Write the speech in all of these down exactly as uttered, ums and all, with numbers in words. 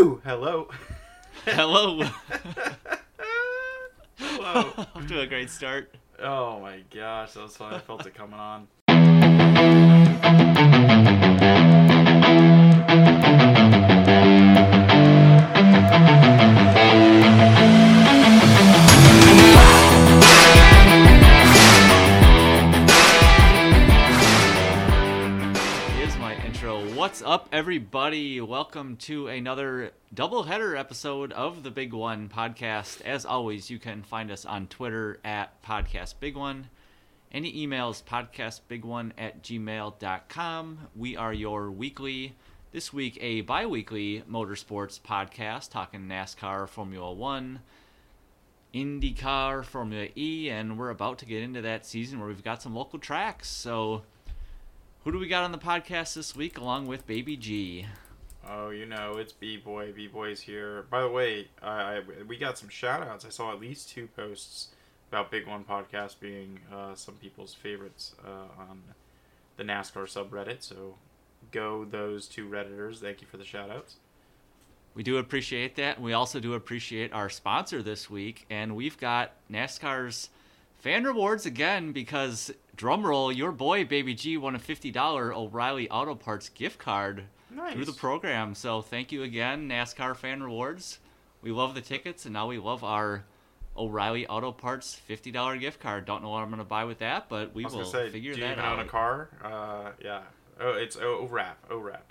Woo! Hello. Hello. Hello. Off to a great start. Oh my gosh, that was fun. I felt it coming on. Here's my intro. What's up, everybody? Welcome to another doubleheader episode of the Big One podcast. As always, you can find us on Twitter at Podcast Big One. Any emails, podcastbigone at gmail dot com. We are your weekly, this week a bi-weekly motorsports podcast talking NASCAR, Formula One, IndyCar, Formula E, and we're about to get into that season where we've got some local tracks. So who do we got on the podcast this week along with Baby G? Oh, you know, it's B-Boy. B-Boy's here. By the way, I, I we got some shout-outs. I saw at least two posts about Big One Podcast being uh, some people's favorites uh, on the NASCAR subreddit. So go those two Redditors. Thank you for the shout-outs. We do appreciate that. We also do appreciate our sponsor this week, and we've got NASCAR's fan rewards again because, drumroll, your boy Baby G won a fifty dollars O'Reilly Auto Parts gift card Nice. through the program. So thank you again, NASCAR fan rewards. We love the tickets, and now we love our O'Reilly Auto Parts fifty dollars gift card. Don't know what I'm going to buy with that, but we I was will gonna say, figure do you that even out. own a car? Uh, yeah. Oh, it's O Wrap. O Wrap.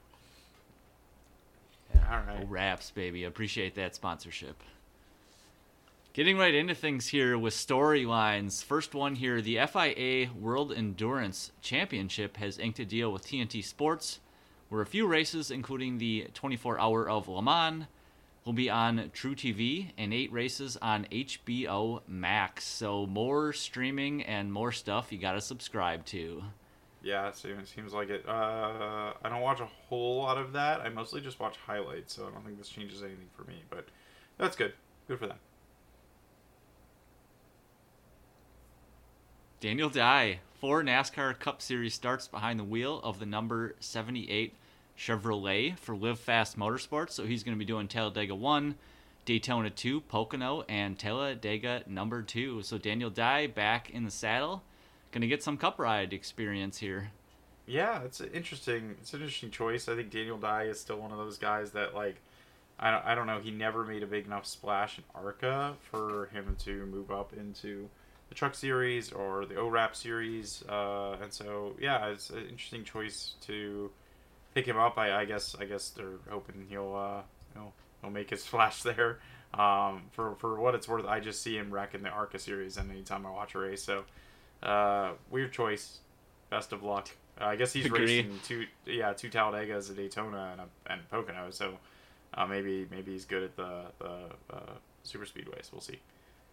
All right. Oh, Raps, baby. Appreciate that sponsorship. Getting right into things here with storylines. First one here, the F I A World Endurance Championship has inked a deal with T N T Sports, where a few races, including the twenty-four hour of Le Mans, will be on True T V and eight races on H B O Max. So more streaming and more stuff you got to subscribe to. Yeah, it seems, seems like it. Uh, I don't watch a whole lot of that. I mostly just watch highlights, so I don't think this changes anything for me. But that's good. Good for them. Daniel Dye, four NASCAR Cup Series starts behind the wheel of the number seventy-eight Chevrolet for Live Fast Motorsports. So he's going to be doing Talladega one, Daytona two, Pocono, and Talladega number two. So Daniel Dye back in the saddle. Going to get some Cup ride experience here. Yeah, it's an interesting. It's an interesting choice. I think Daniel Dye is still one of those guys that, like, I don't, I don't know. He never made a big enough splash in ARCA for him to move up into the Truck Series or the O RAP Series. Uh, and so, yeah, it's an interesting choice to pick him up. I, I guess, I guess they're hoping he'll, uh, he'll, he'll make his splash there. Um, for for what it's worth, I just see him wrecking the ARCA Series anytime I watch a race. So. Uh, weird choice. Best of luck. Uh, I guess he's Agree. racing two, yeah, two Talladegas, a Daytona, and a and Pocono. So uh, maybe maybe he's good at the the uh, super speedways. We'll see.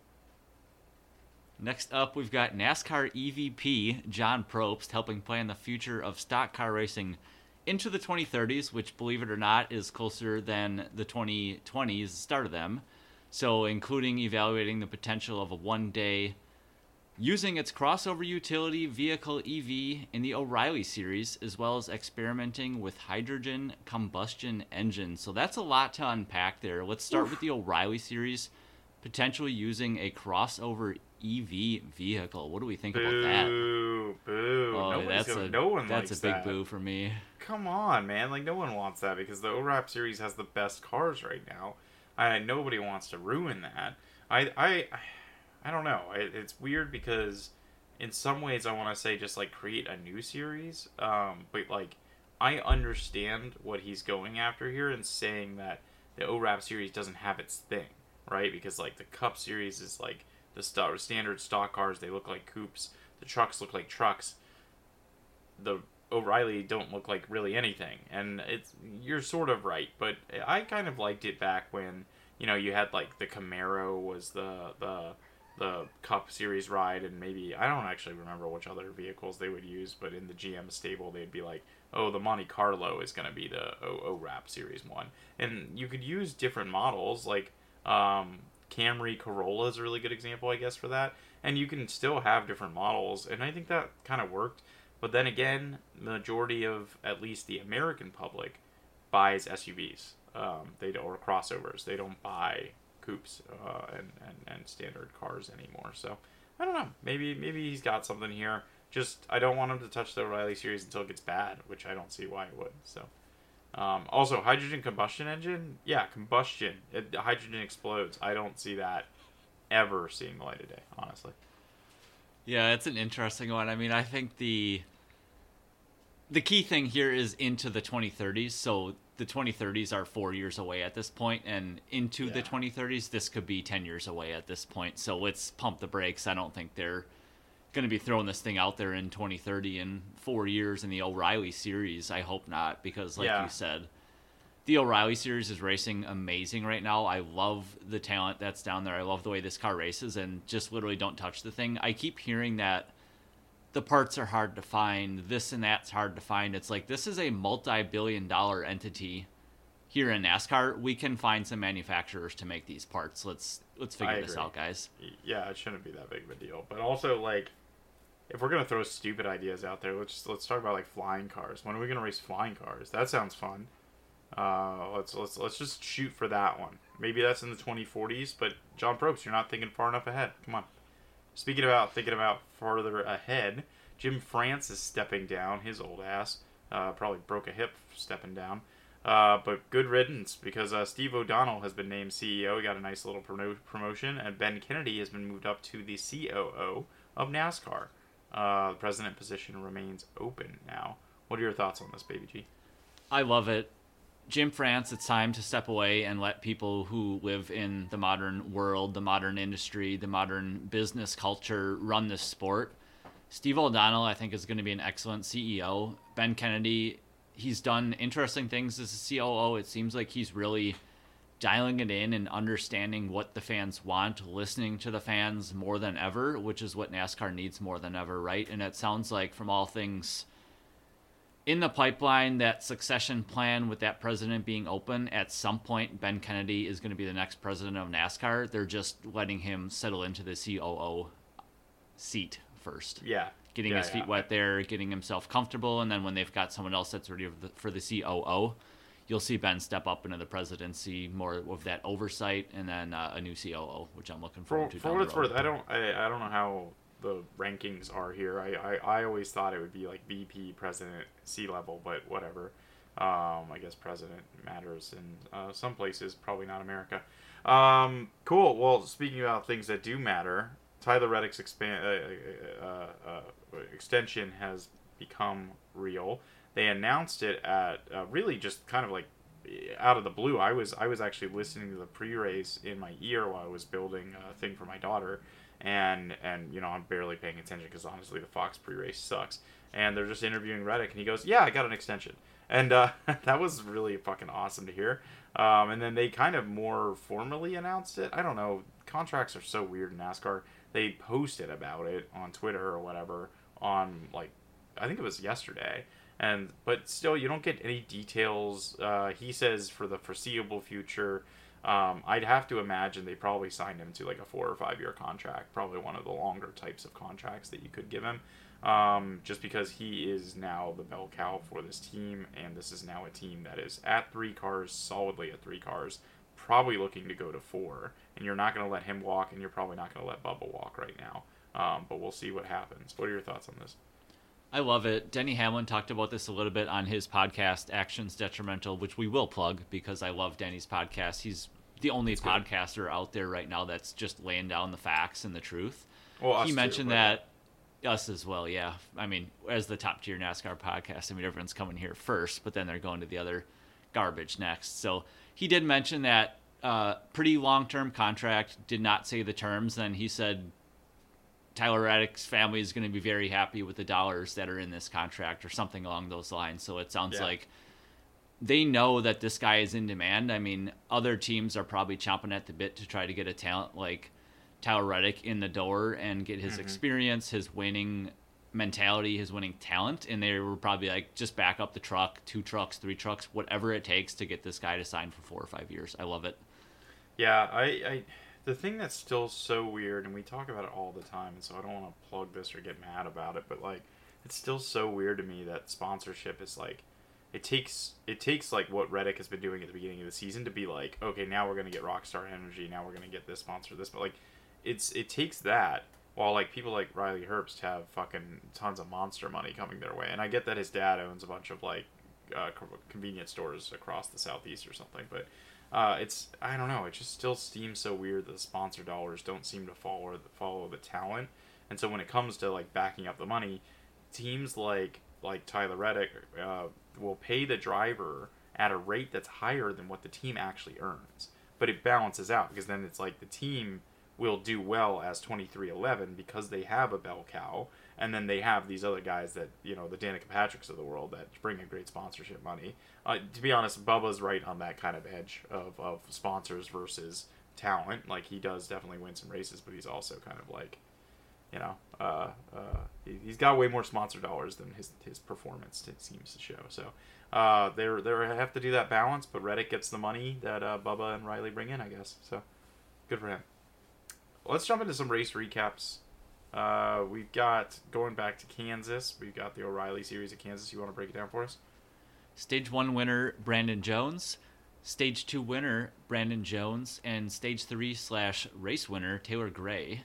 Next up, we've got NASCAR E V P John Probst helping plan the future of stock car racing into the twenty thirties, which, believe it or not, is closer than the twenty twenties, the start of them. So including evaluating the potential of a one-day using its crossover utility vehicle E V in the O'Reilly series, as well as experimenting with hydrogen combustion engines. So that's a lot to unpack there. Let's start Oof. with the O'Reilly series, potentially using a crossover E V vehicle. What do we think about that? Boo, boo. Oh, Nobody's that's gonna, a no one that's a likes big that. boo for me. Come on, man. Like, no one wants that because the O RAP Series has the best cars right now. I nobody wants to ruin that. I I. I don't know. It, it's weird because in some ways I want to say just like create a new series. Um, but like I understand what he's going after here and saying that the O RAP series doesn't have its thing, right? Because like the Cup series is like the st- standard stock cars. They look like coupes. The trucks look like trucks. The O'Reilly don't look like really anything. And it's you're sort of right. But I kind of liked it back when, you know, you had like the Camaro was the the the Cup Series ride, and maybe I don't actually remember which other vehicles they would use, but in the G M stable they'd be like, oh, the Monte Carlo is going to be the O RAP Series one, and you could use different models like um, Camry Corolla is a really good example, I guess, for that, and you can still have different models, and I think that kind of worked. But then again, the majority of at least the American public buys S U Vs. Um, they don't, or crossovers. They don't buy coupes uh, and, and and standard cars anymore. So I don't know. Maybe maybe he's got something here. Just I don't want him to touch the O'Reilly series until it gets bad, which I don't see why it would. So. Um, also, hydrogen combustion engine. Yeah, combustion. It, hydrogen explodes. I don't see that ever seeing the light of day, honestly. Yeah, it's an interesting one. I mean, I think the the key thing here is into the twenty thirties. So the twenty thirties are four years away at this point, and into Yeah. the twenty thirties, this could be ten years away at this point. So let's pump the brakes. I don't think they're going to be throwing this thing out there in twenty thirty in four years in the O'Reilly series. I hope not, because like Yeah. you said, the O'Reilly series is racing amazing right now. I love the talent that's down there. I love the way this car races, and just literally don't touch the thing. I keep hearing that the parts are hard to find, this and that's hard to find. It's like, this is a multi-billion dollar entity here in NASCAR. We can find some manufacturers to make these parts. Let's let's I figure this agree. out, guys. Yeah, it shouldn't be that big of a deal. But also, like, if we're gonna throw stupid ideas out there, let's just, let's talk about like flying cars. When are we gonna race flying cars? That sounds fun. Uh, let's let's let's just shoot for that one. Maybe that's in the twenty forties. But John Probst, you're not thinking far enough ahead. Come on. Speaking about thinking about farther ahead, Jim France is stepping down. His old ass uh, probably broke a hip stepping down. Uh, but good riddance, because uh, Steve O'Donnell has been named C E O. He got a nice little promo- promotion, and Ben Kennedy has been moved up to the C O O of NASCAR. Uh, the president position remains open now. What are your thoughts on this, Baby G? I love it. Jim France, it's time to step away and let people who live in the modern world, the modern industry, the modern business culture run this sport. Steve O'Donnell, I think, is going to be an excellent C E O. Ben Kennedy, he's done interesting things as a C O O. It seems like he's really dialing it in and understanding what the fans want, listening to the fans more than ever, which is what NASCAR needs more than ever, right? And it sounds like from all things in the pipeline, that succession plan with that president being open, at some point Ben Kennedy is going to be the next president of NASCAR. They're just letting him settle into the C O O seat first. Yeah. Getting yeah, his feet yeah. wet there, getting himself comfortable, and then when they've got someone else that's ready for the, for the C O O, you'll see Ben step up into the presidency, more of that oversight, and then uh, a new C O O, which I'm looking For, forward to. for down what the it's road. worth, I don't I, I don't know how the rankings are here. I, I, I always thought it would be like V P, president, C level, but whatever. Um, I guess president matters in uh, some places, probably not America. Um, cool. Well, speaking about things that do matter, Tyler Reddick's expand uh, uh, uh, extension has become real. They announced it at uh, really just kind of like out of the blue. I was I was actually listening to the pre-race in my ear while I was building a thing for my daughter, and and you know I'm barely paying attention because honestly the Fox pre-race sucks. And they're just interviewing Reddick, and he goes, "Yeah, I got an extension," and uh, that was really fucking awesome to hear. Um, and then they kind of more formally announced it. I don't know. Contracts are so weird in NASCAR. They posted about it on Twitter or whatever on like I think it was yesterday. And but still, you don't get any details. Uh, he says for the foreseeable future. Um, I'd have to imagine they probably signed him to like a four or five year contract, probably one of the longer types of contracts that you could give him, um, just because he is now the bell cow for this team, and this is now a team that is at three cars, solidly at three cars, probably looking to go to four, and you're not going to let him walk, and you're probably not going to let Bubba walk right now, um, but we'll see what happens. What are your thoughts on this? I love it. Denny Hamlin talked about this a little bit on his podcast, Actions Detrimental, which we will plug because I love Denny's podcast. He's the only That's good. podcaster out there right now that's just laying down the facts and the truth. Well, us He too, mentioned but- that, us as well, yeah. I mean, as the top tier NASCAR podcast, I mean, everyone's coming here first, but then they're going to the other garbage next. So he did mention that uh, pretty long-term contract, did not say the terms. Then he said Tyler Reddick's family is going to be very happy with the dollars that are in this contract or something along those lines. So it sounds Yeah. like they know that this guy is in demand. I mean, other teams are probably chomping at the bit to try to get a talent like Tyler Reddick in the door and get his Mhm. experience, his winning mentality, his winning talent. And they were probably like, just back up the truck, two trucks, three trucks, whatever it takes to get this guy to sign for four or five years. I love it. Yeah, I, I the thing that's still so weird, and we talk about it all the time, and so I don't want to plug this or get mad about it, but like it's still so weird to me that sponsorship is like it takes it takes like what Reddick has been doing at the beginning of the season to be like, okay, now we're gonna get Rockstar Energy, now we're gonna get this sponsor, this, but like, it's it takes that while like people like Riley Herbst have fucking tons of monster money coming their way, and I get that his dad owns a bunch of like uh, convenience stores across the southeast or something, but uh, it's I don't know, it just still seems so weird that the sponsor dollars don't seem to follow follow the talent, and so when it comes to like backing up the money, teams like like Tyler Reddick uh, will pay the driver at a rate that's higher than what the team actually earns. But it balances out because then it's like the team will do well as twenty-three eleven because they have a bell cow, and then they have these other guys that, you know, the Danica Patricks of the world that bring in great sponsorship money. Uh, to be honest, Bubba's right on that kind of edge of, of sponsors versus talent. Like, he does definitely win some races, but he's also kind of like, you know, uh, uh, he, he's got way more sponsor dollars than his his performance t- seems to show. So uh, they they have to do that balance, but Reddick gets the money that uh, Bubba and Riley bring in, I guess. So good for him. Let's jump into some race recaps. Uh, we've got, going back to Kansas, we've got the O'Reilly Series at Kansas. You want to break it down for us? Stage one winner, Brandon Jones. Stage two winner, Brandon Jones. And stage three slash race winner, Taylor Gray.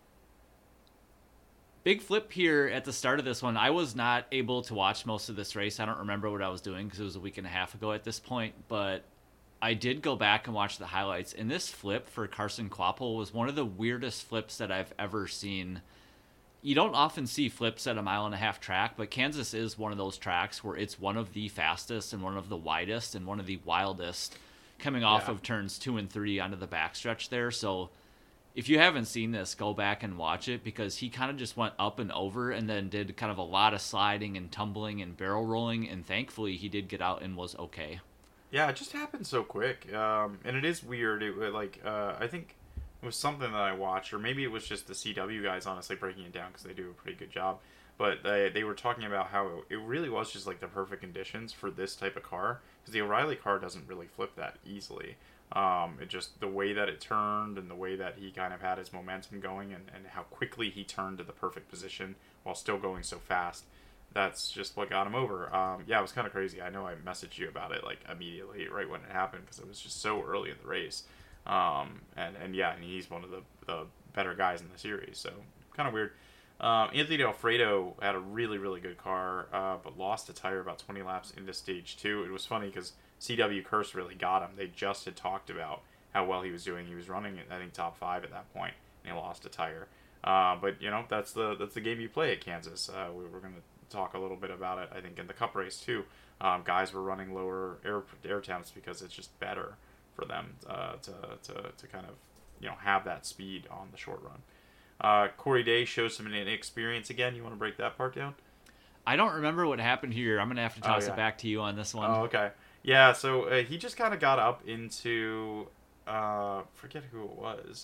Big flip here at the start of this one. I was not able to watch most of this race. I don't remember what I was doing because it was a week and a half ago at this point. But I did go back and watch the highlights. And this flip for Carson Kvapil was one of the weirdest flips that I've ever seen. You don't often see flips at a mile and a half track, but Kansas is one of those tracks where it's one of the fastest and one of the widest and one of the wildest coming off Yeah. of turns two and three onto the backstretch there. So if you haven't seen this, go back and watch it because he kind of just went up and over and then did kind of a lot of sliding and tumbling and barrel rolling. And thankfully he did get out and was okay. Yeah, it just happened so quick. Um, and it is weird. It like uh, I think it was something that I watched, or maybe it was just the C W guys honestly breaking it down because they do a pretty good job. But they, they were talking about how it really was just like the perfect conditions for this type of car because the O'Reilly car doesn't really flip that easily. Um, it just, the way that it turned and the way that he kind of had his momentum going and, and how quickly he turned to the perfect position while still going so fast. That's just what got him over. Um, yeah, it was kind of crazy. I know I messaged you about it like immediately right when it happened because it was just so early in the race. Um, and, and yeah, and he's one of the, the better guys in the series. So kind of weird. Um, Anthony Alfredo had a really, really good car, uh, but lost a tire about twenty laps into stage two. It was funny because C W Curse really got him. They just had talked about how well he was doing. He was running, I think, top five at that point, and he lost a tire. Uh, but you know, that's the that's the game you play at Kansas. Uh, we were going to talk a little bit about it, I think, in the Cup race too. Um, guys were running lower air air temps because it's just better for them uh, to to to kind of you know have that speed on the short run. Uh, Corey Day shows some inexperience again. You want to break that part down? I don't remember what happened here. I'm going to have to toss oh, yeah. it back to you on this one. Oh, okay. Yeah, so uh, he just kind of got up into, uh, forget who it was.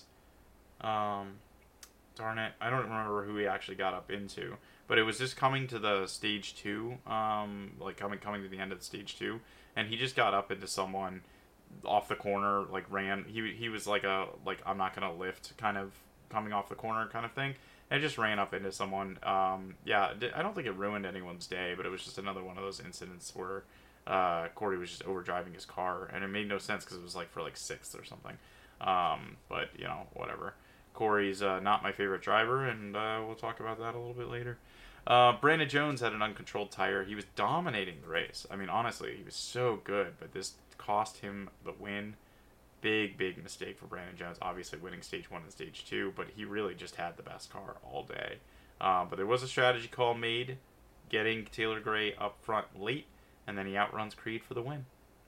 Um, darn it. I don't remember who he actually got up into. But it was just coming to the stage two, um, like coming coming to the end of the stage two. And he just got up into someone off the corner, like ran. He he was like a, like, I'm not going to lift kind of coming off the corner kind of thing. And just ran up into someone. Um, yeah, I don't think it ruined anyone's day, but it was just another one of those incidents where uh, Corey was just overdriving his car, and it made no sense because it was like for like sixth or something. Um, but, you know, whatever. Corey's uh, not my favorite driver, and uh, we'll talk about that a little bit later. Uh, Brandon Jones had an uncontrolled tire. He was dominating the race. I mean, honestly, he was so good, but this cost him the win. Big, big mistake for Brandon Jones, obviously winning stage one and stage two, but he really just had the best car all day. Um, but there was a strategy call made, getting Taylor Gray up front late, and then he outruns Creed for the win.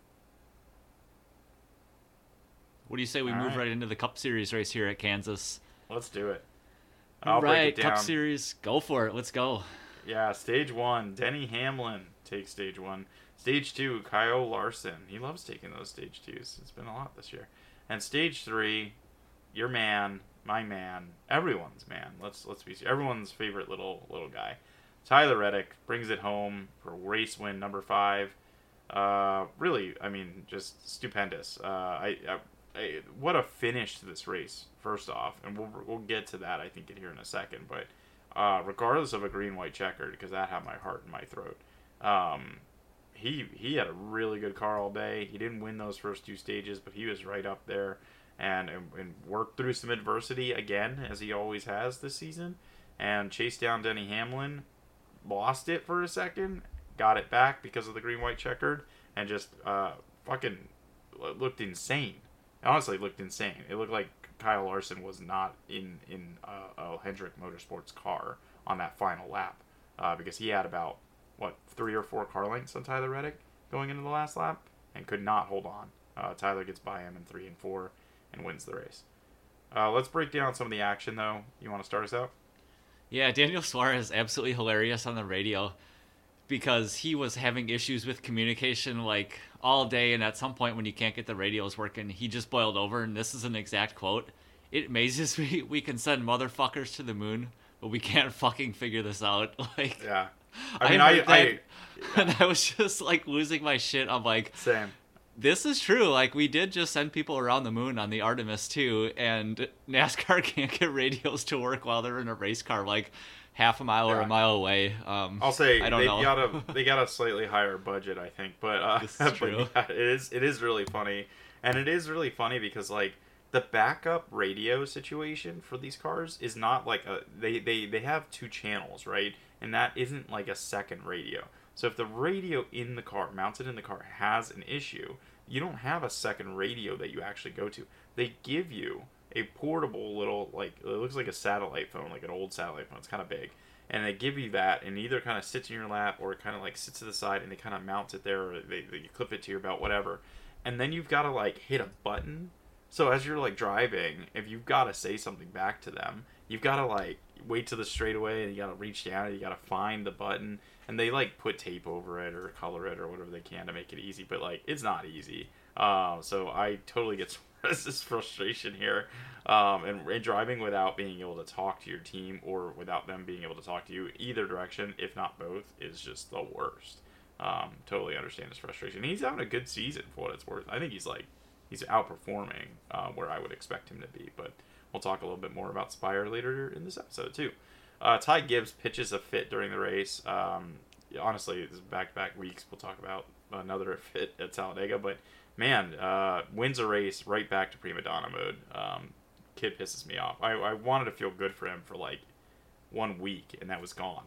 What do you say we all move right. right into the Cup Series race here at Kansas? Let's do it. All I'll right, break it down. Cup Series, go for it. Let's go. Yeah, stage one, Denny Hamlin takes stage one. Stage two, Kyle Larson. He loves taking those stage twos. It's been a lot this year. And stage three, your man, my man, everyone's man. Let's let's be everyone's favorite little little guy. Tyler Reddick brings it home for race win number five. Uh, really, I mean, just stupendous. Uh, I, I, I what a finish to this race. First off, and we'll we'll get to that I think in here in a second. But uh, regardless of a green white checkered, because that had my heart in my throat. Um, he he had a really good car all day. He didn't win those first two stages, but he was right up there, and and, and worked through some adversity again, as he always has this season, and chased down Denny Hamlin, lost it for a second, got it back because of the green white checkered, and just uh, fucking looked insane. Honestly, it looked insane. It looked like Kyle Larson was not in in uh, a Hendrick Motorsports car on that final lap, uh, because he had about what three or four car lengths on Tyler Reddick going into the last lap and could not hold on. Uh, Tyler gets by him in three and four and wins the race. Uh, let's break down some of the action, though. You want to start us out? Yeah, Daniel Suarez absolutely hilarious on the radio because he was having issues with communication like all day, and at some point when you can't get the radios working, he just boiled over, and this is an exact quote. It amazes me we can send motherfuckers to the moon, but we can't fucking figure this out. Like, yeah. I mean, I, I, I, I yeah. and I was just like losing my shit. I'm like, same. This is true. Like, we did just send people around the moon on the Artemis too, and NASCAR can't get radios to work while they're in a race car, like half a mile yeah. or a mile away. Um, I'll say I don't they know. got a they got a slightly higher budget, I think, but uh, this is true. But yeah, it is it is really funny, and it is really funny because like the backup radio situation for these cars is not like a they they they have two channels, right? And that isn't like a second radio. So if the radio in the car, mounted in the car, has an issue, you don't have a second radio that you actually go to. They give you a portable little, like, it looks like a satellite phone, like an old satellite phone. It's kind of big. And they give you that, and it either kind of sits in your lap or it kind of like sits to the side, and they kind of mount it there, or they, they clip it to your belt, whatever. And then you've got to like hit a button. So as you're like driving, if you've got to say something back to them, you've got to like wait to the straightaway, and you got to reach down, and you got to find the button. And they like put tape over it or color it or whatever they can to make it easy, but like it's not easy. Uh, so I totally get this frustration here, um, and, and driving without being able to talk to your team or without them being able to talk to you either direction, if not both, is just the worst. Um, totally understand his frustration. He's having a good season for what it's worth. I think he's like he's outperforming uh, where I would expect him to be, but we'll talk a little bit more about Spire later in this episode too. Uh, Ty Gibbs pitches a fit during the race. Um, honestly, it's back-to-back weeks. We'll talk about another fit at Talladega. But, man, uh, wins a race right back to prima donna mode. Um, kid pisses me off. I, I wanted to feel good for him for, like, one week, and that was gone.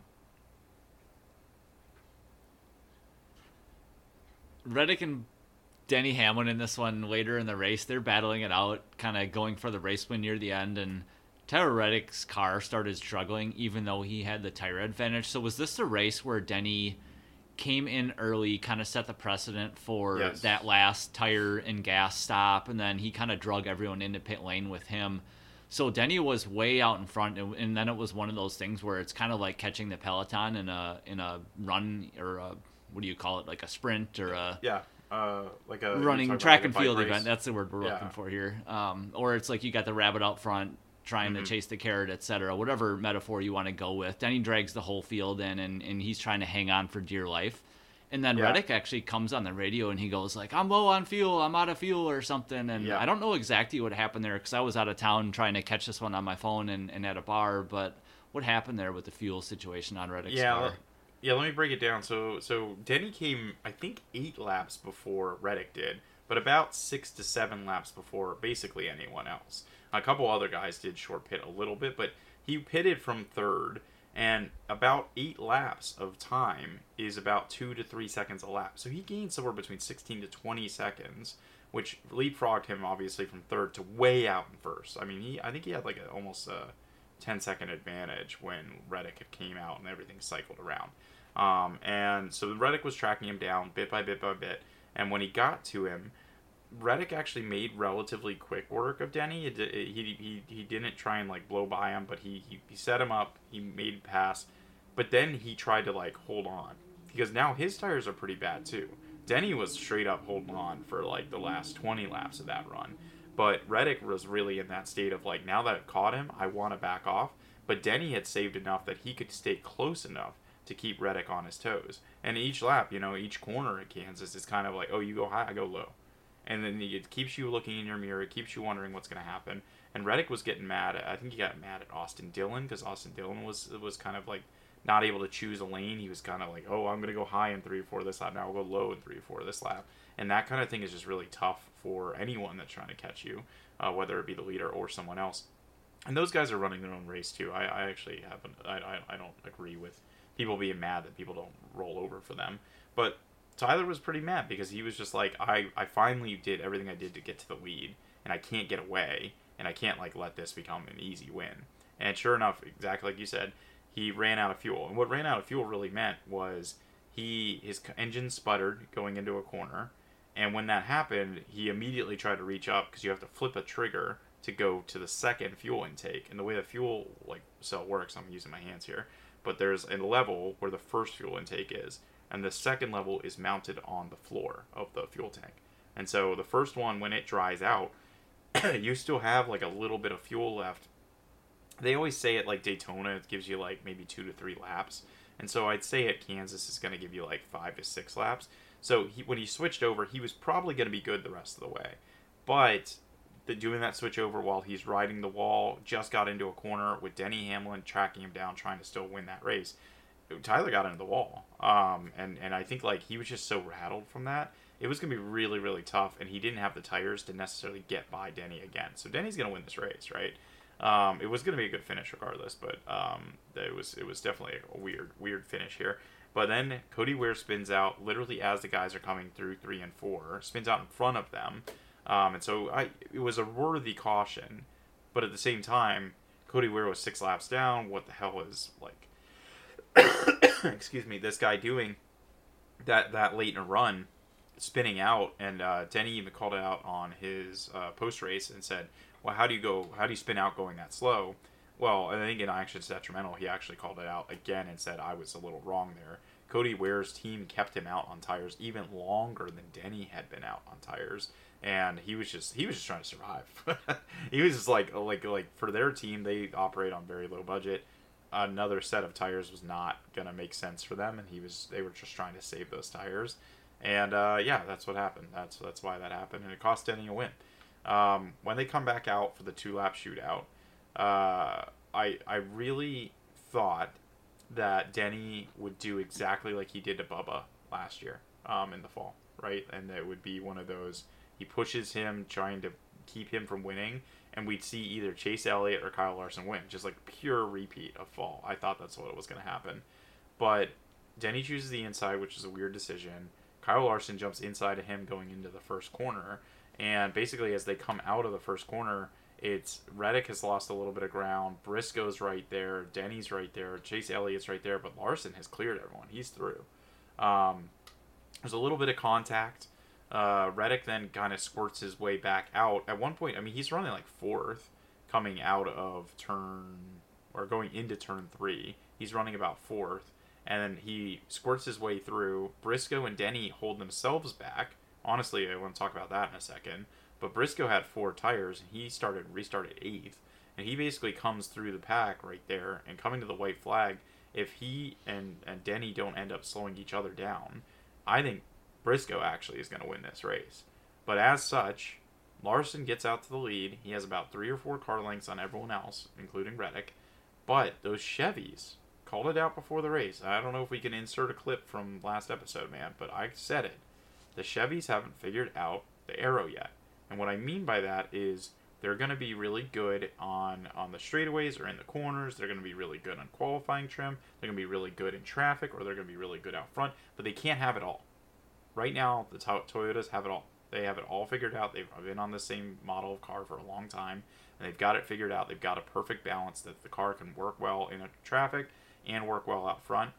Reddick and Denny Hamlin in this one later in the race, they're battling it out, kind of going for the race win near the end, and Tyler Reddick's car started struggling even though he had the tire advantage. So was this the race where Denny came in early, kind of set the precedent for yes. that last tire and gas stop, and then he kind of drug everyone into pit lane with him? So Denny was way out in front, and, and then it was one of those things where it's kind of like catching the peloton in a in a run or a, what do you call it, like a sprint or a yeah. Uh, like a running track like and field race. Event. That's the word we're yeah. looking for here. Um, or it's like you got the rabbit out front trying mm-hmm. to chase the carrot, et cetera. Whatever metaphor you want to go with. Denny drags the whole field in, and, and he's trying to hang on for dear life. And then yeah. Reddick actually comes on the radio, and he goes like, I'm low on fuel, I'm out of fuel or something. And yeah. I don't know exactly what happened there because I was out of town trying to catch this one on my phone and, and at a bar. But what happened there with the fuel situation on Reddick's yeah, car? Yeah, let me break it down. So, so Denny came, I think, eight laps before Reddick did, but about six to seven laps before basically anyone else. A couple other guys did short pit a little bit, but he pitted from third, and about eight laps of time is about two to three seconds a lap. So he gained somewhere between sixteen to twenty seconds, which leapfrogged him obviously from third to way out in first. I mean, he I think he had like a, almost a ten second advantage when Reddick came out and everything cycled around. Um, and so Reddick was tracking him down bit by bit by bit, and when he got to him, Reddick actually made relatively quick work of Denny. It, it, he, he he didn't try and like blow by him, but he, he, he set him up, he made pass, but then he tried to like hold on, because now his tires are pretty bad too. Denny was straight up holding on for like the last twenty laps of that run, but Reddick was really in that state of like, now that I've caught him, I want to back off, but Denny had saved enough that he could stay close enough to keep Reddick on his toes. And each lap, you know, each corner at Kansas is kind of like, oh, you go high, I go low. And then it keeps you looking in your mirror. It keeps you wondering what's going to happen. And Reddick was getting mad. I think he got mad at Austin Dillon because Austin Dillon was was kind of like not able to choose a lane. He was kind of like, oh, I'm going to go high in three or four this lap. Now I'll go low in three or four this lap. And that kind of thing is just really tough for anyone that's trying to catch you, uh, whether it be the leader or someone else. And those guys are running their own race too. I, I actually haven't. I, I I don't agree with people being mad that people don't roll over for them. But Tyler was pretty mad because he was just like, I, I finally did everything I did to get to the lead, and I can't get away, and I can't like let this become an easy win. And sure enough, exactly like you said, he ran out of fuel. And what ran out of fuel really meant was he his engine sputtered going into a corner, and when that happened, he immediately tried to reach up because you have to flip a trigger to go to the second fuel intake. And the way the fuel like cell works, I'm using my hands here, but there's a level where the first fuel intake is, and the second level is mounted on the floor of the fuel tank. And so the first one, when it dries out, you still have like a little bit of fuel left. They always say at like Daytona, it gives you like maybe two to three laps. And so I'd say at Kansas, it's going to give you like five to six laps. So he, when he switched over, he was probably going to be good the rest of the way. But the, doing that switch over while he's riding the wall, just got into a corner with Denny Hamlin tracking him down, trying to still win that race. Tyler got into the wall. Um, and, and I think like he was just so rattled from that. It was going to be really, really tough. And he didn't have the tires to necessarily get by Denny again. So Denny's going to win this race, right? Um, it was going to be a good finish regardless, but um, it was it was definitely a weird, weird finish here. But then Cody Ware spins out literally as the guys are coming through three and four, spins out in front of them. Um, and so I, it was a worthy caution. But at the same time, Cody Ware was six laps down. What the hell is, like, excuse me, this guy doing that, that late in a run, spinning out? And uh, Denny even called it out on his uh, post-race and said, well, how do you go, how do you spin out going that slow? Well, I think in actually it's detrimental. He actually called it out again and said, I was a little wrong there. Cody Ware's team kept him out on tires even longer than Denny had been out on tires. And he was just he was just trying to survive. He was just like like like for their team, they operate on very low budget. Another set of tires was not gonna make sense for them, and he was they were just trying to save those tires. And uh, yeah, that's what happened. That's that's why that happened, and it cost Denny a win. Um, when they come back out for the two lap shootout, uh, I I really thought that Denny would do exactly like he did to Bubba last year um, in the fall, right? And it would be one of those. He pushes him, trying to keep him from winning, and we'd see either Chase Elliott or Kyle Larson win. Just like pure repeat of fall. I thought that's what was going to happen. But Denny chooses the inside, which is a weird decision. Kyle Larson jumps inside of him going into the first corner. And basically as they come out of the first corner, it's Reddick has lost a little bit of ground. Briscoe's right there. Denny's right there. Chase Elliott's right there. But Larson has cleared everyone. He's through. Um, there's a little bit of contact. Uh, Reddick then kind of squirts his way back out. At one point, I mean, he's running like fourth coming out of turn, or going into turn three. He's running about fourth. And then he squirts his way through. Briscoe and Denny hold themselves back. Honestly, I want to talk about that in a second. But Briscoe had four tires, and he started restarted eighth. And he basically comes through the pack right there. And coming to the white flag, if he and, and Denny don't end up slowing each other down, I think Briscoe actually is going to win this race. But as such, Larson gets out to the lead. He has about three or four car lengths on everyone else, including Reddick. But those Chevys called it out before the race. I don't know if we can insert a clip from last episode, man, but I said it. The Chevys haven't figured out the aero yet. And what I mean by that is they're going to be really good on, on the straightaways or in the corners. They're going to be really good on qualifying trim. They're going to be really good in traffic, or they're going to be really good out front. But they can't have it all. Right now, the to- Toyotas have it all. They have it all figured out. They've been on the same model of car for a long time, and they've got it figured out. They've got a perfect balance that the car can work well in a traffic and work well out front.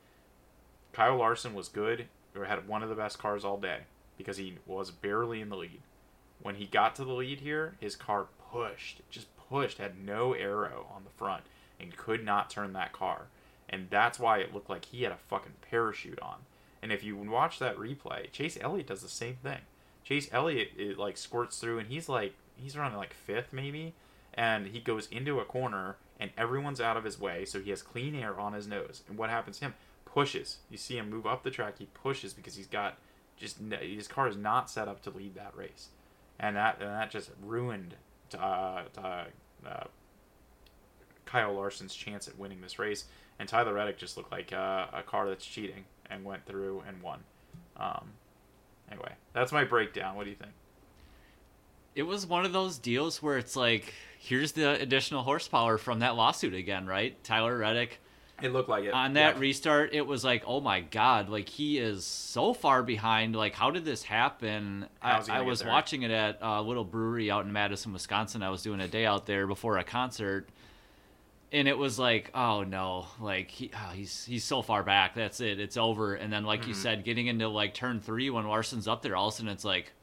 Kyle Larson was good, or had one of the best cars all day, because he was barely in the lead. When he got to the lead here, his car pushed, just pushed, had no aero on the front, and could not turn that car. And that's why it looked like he had a fucking parachute on. And if you watch that replay, Chase Elliott does the same thing. Chase Elliott, it, like, squirts through, and he's, like, he's running, like, fifth, maybe. And he goes into a corner, and everyone's out of his way, so he has clean air on his nose. And what happens to him? Pushes. You see him move up the track, he pushes because he's got just, his car is not set up to lead that race. And that and that just ruined uh, uh, uh, Kyle Larson's chance at winning this race. and Tyler Reddick just looked like uh, a car that's cheating and went through and won. Um, anyway, that's my breakdown. What do you think? It was one of those deals where it's like, here's the additional horsepower from that lawsuit again, right? Tyler Reddick. It looked like it. On that yeah. restart, it was like, oh my God, like he is so far behind. Like, how did this happen? I, I was watching it at a little brewery out in Madison, Wisconsin. I was doing a day out there before a concert. And it was like, oh no, like he, oh, he's he's so far back. That's it. It's over. And then, like mm-hmm. you said, getting into like turn three when Larson's up there, all of a sudden it's like,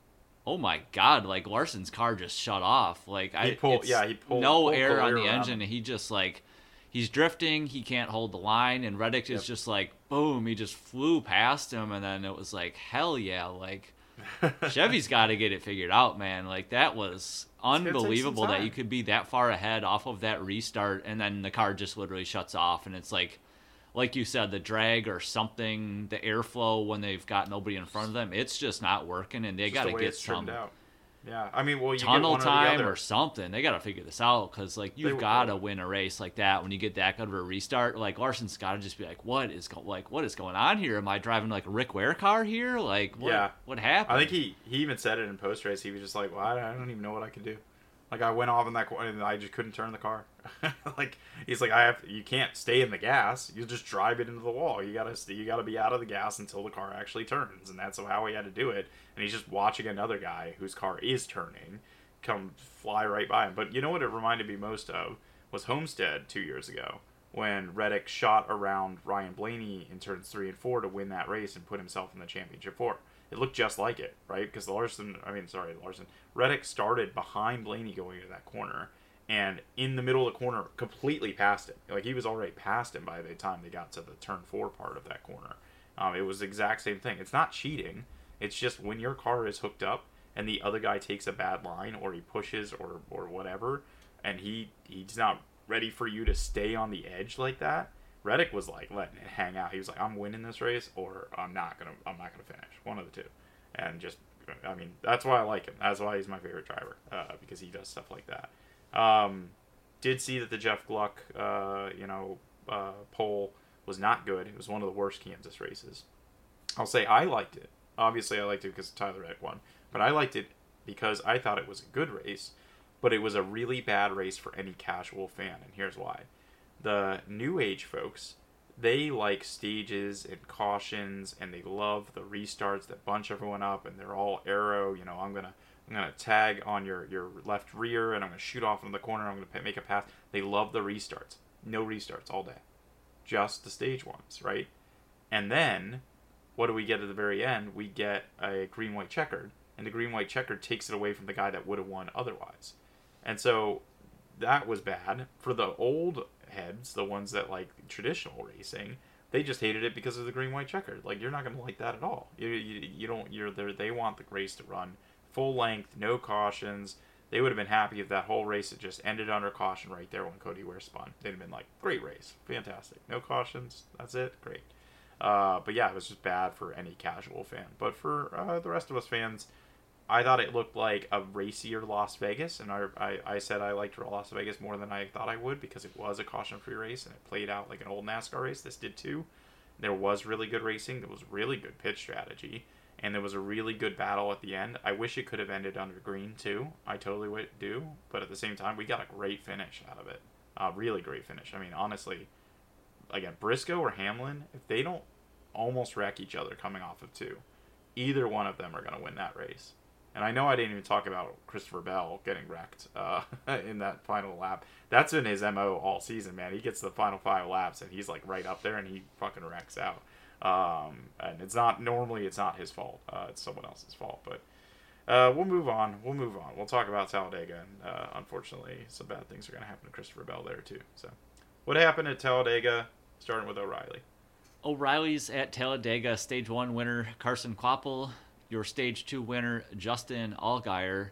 oh my God, like Larson's car just shut off. Like he I, pulled, yeah, he pulled no pulled air on the around. engine, and he just like he's drifting. He can't hold the line, and Reddick yep. is just like boom, he just flew past him, and then it was like hell yeah, like Chevy's got to get it figured out, man. Like that was unbelievable that you could be that far ahead off of that restart, and then the car just literally shuts off, and it's like. Like you said, the drag or something, the airflow when they've got nobody in front of them, it's just not working, and they got to get some out. Yeah, I mean, well, you tunnel get one time or, or something. They got to figure this out because, like, you've got to win a race like that when you get that good of a restart. Like Larson's got to just be like, "What is go- like what is going on here? Am I driving like a Rick Ware car here? Like, what, yeah, what happened?" I think he he even said it in post race. He was just like, "Well, I don't even know what I could do." Like I went off in that corner and I just couldn't turn the car. Like he's like, I have you can't stay in the gas. You just drive it into the wall. You gotta you gotta be out of the gas until the car actually turns, and that's how he had to do it. And he's just watching another guy whose car is turning come fly right by him. But you know what it reminded me most of was Homestead two years ago when Reddick shot around Ryan Blaney in turns three and four to win that race and put himself in the championship four. It looked just like it, right? Because Larson, I mean, sorry, Larson, Reddick started behind Blaney going into that corner, and in the middle of the corner, completely passed him. Like, he was already past him by the time they got to the turn four part of that corner. Um, it was the exact same thing. It's not cheating. It's just when your car is hooked up and the other guy takes a bad line or he pushes or, or whatever, and he he's not ready for you to stay on the edge like that, Reddick was like letting it hang out. He was like, I'm winning this race or I'm not gonna I'm not gonna finish. One of the two. And just I mean, that's why I like him. That's why he's my favorite driver. Uh, because he does stuff like that. Um, did see that the Jeff Gluck uh, you know, uh, pole was not good. It was one of the worst Kansas races. I'll say I liked it. Obviously I liked it because Tyler Reddick won. But I liked it because I thought it was a good race, but it was a really bad race for any casual fan, and here's why. The new age folks, they like stages and cautions, and they love the restarts that bunch everyone up, and they're all arrow. You know, I'm gonna I'm gonna tag on your, your left rear, and I'm gonna shoot off into the corner. I'm gonna make a pass. They love the restarts. No restarts all day, just the stage ones, right? And then, what do we get at the very end? We get a green white checkered, and the green white checkered takes it away from the guy that would have won otherwise, and so that was bad for the old heads, the ones that like traditional racing. They just hated it because of the green white checkered. Like, you're not going to like that at all. You, you you don't you're there. They want the race to run full length, no cautions. They would have been happy if that whole race had just ended under caution right there when Cody Ware spun. They'd have been like, great race, fantastic, no cautions, that's it, great. Uh, but yeah, it was just bad for any casual fan. But for uh, the rest of us fans, I thought it looked like a racier Las Vegas, and I, I, I said I liked Las Vegas more than I thought I would because it was a caution-free race, and it played out like an old NASCAR race. This did too. There was really good racing. There was really good pitch strategy, and there was a really good battle at the end. I wish it could have ended under green too. I totally would do, but at the same time, we got a great finish out of it. Uh, really great finish. I mean, honestly, again, Briscoe or Hamlin, if they don't almost wreck each other coming off of two, either one of them are going to win that race. And I know I didn't even talk about Christopher Bell getting wrecked uh, in that final lap. That's been his M O all season, man. He gets the final five laps, and he's like right up there, and he fucking wrecks out. Um, and it's not, normally it's not his fault. Uh, it's someone else's fault. But uh, we'll move on. We'll move on. We'll talk about Talladega. And uh, unfortunately, some bad things are going to happen to Christopher Bell there, too. So, what happened at Talladega, starting with O'Reilly? O'Reilly's at Talladega, stage one winner Carson Kvapil. Your stage two winner, Justin Allgaier,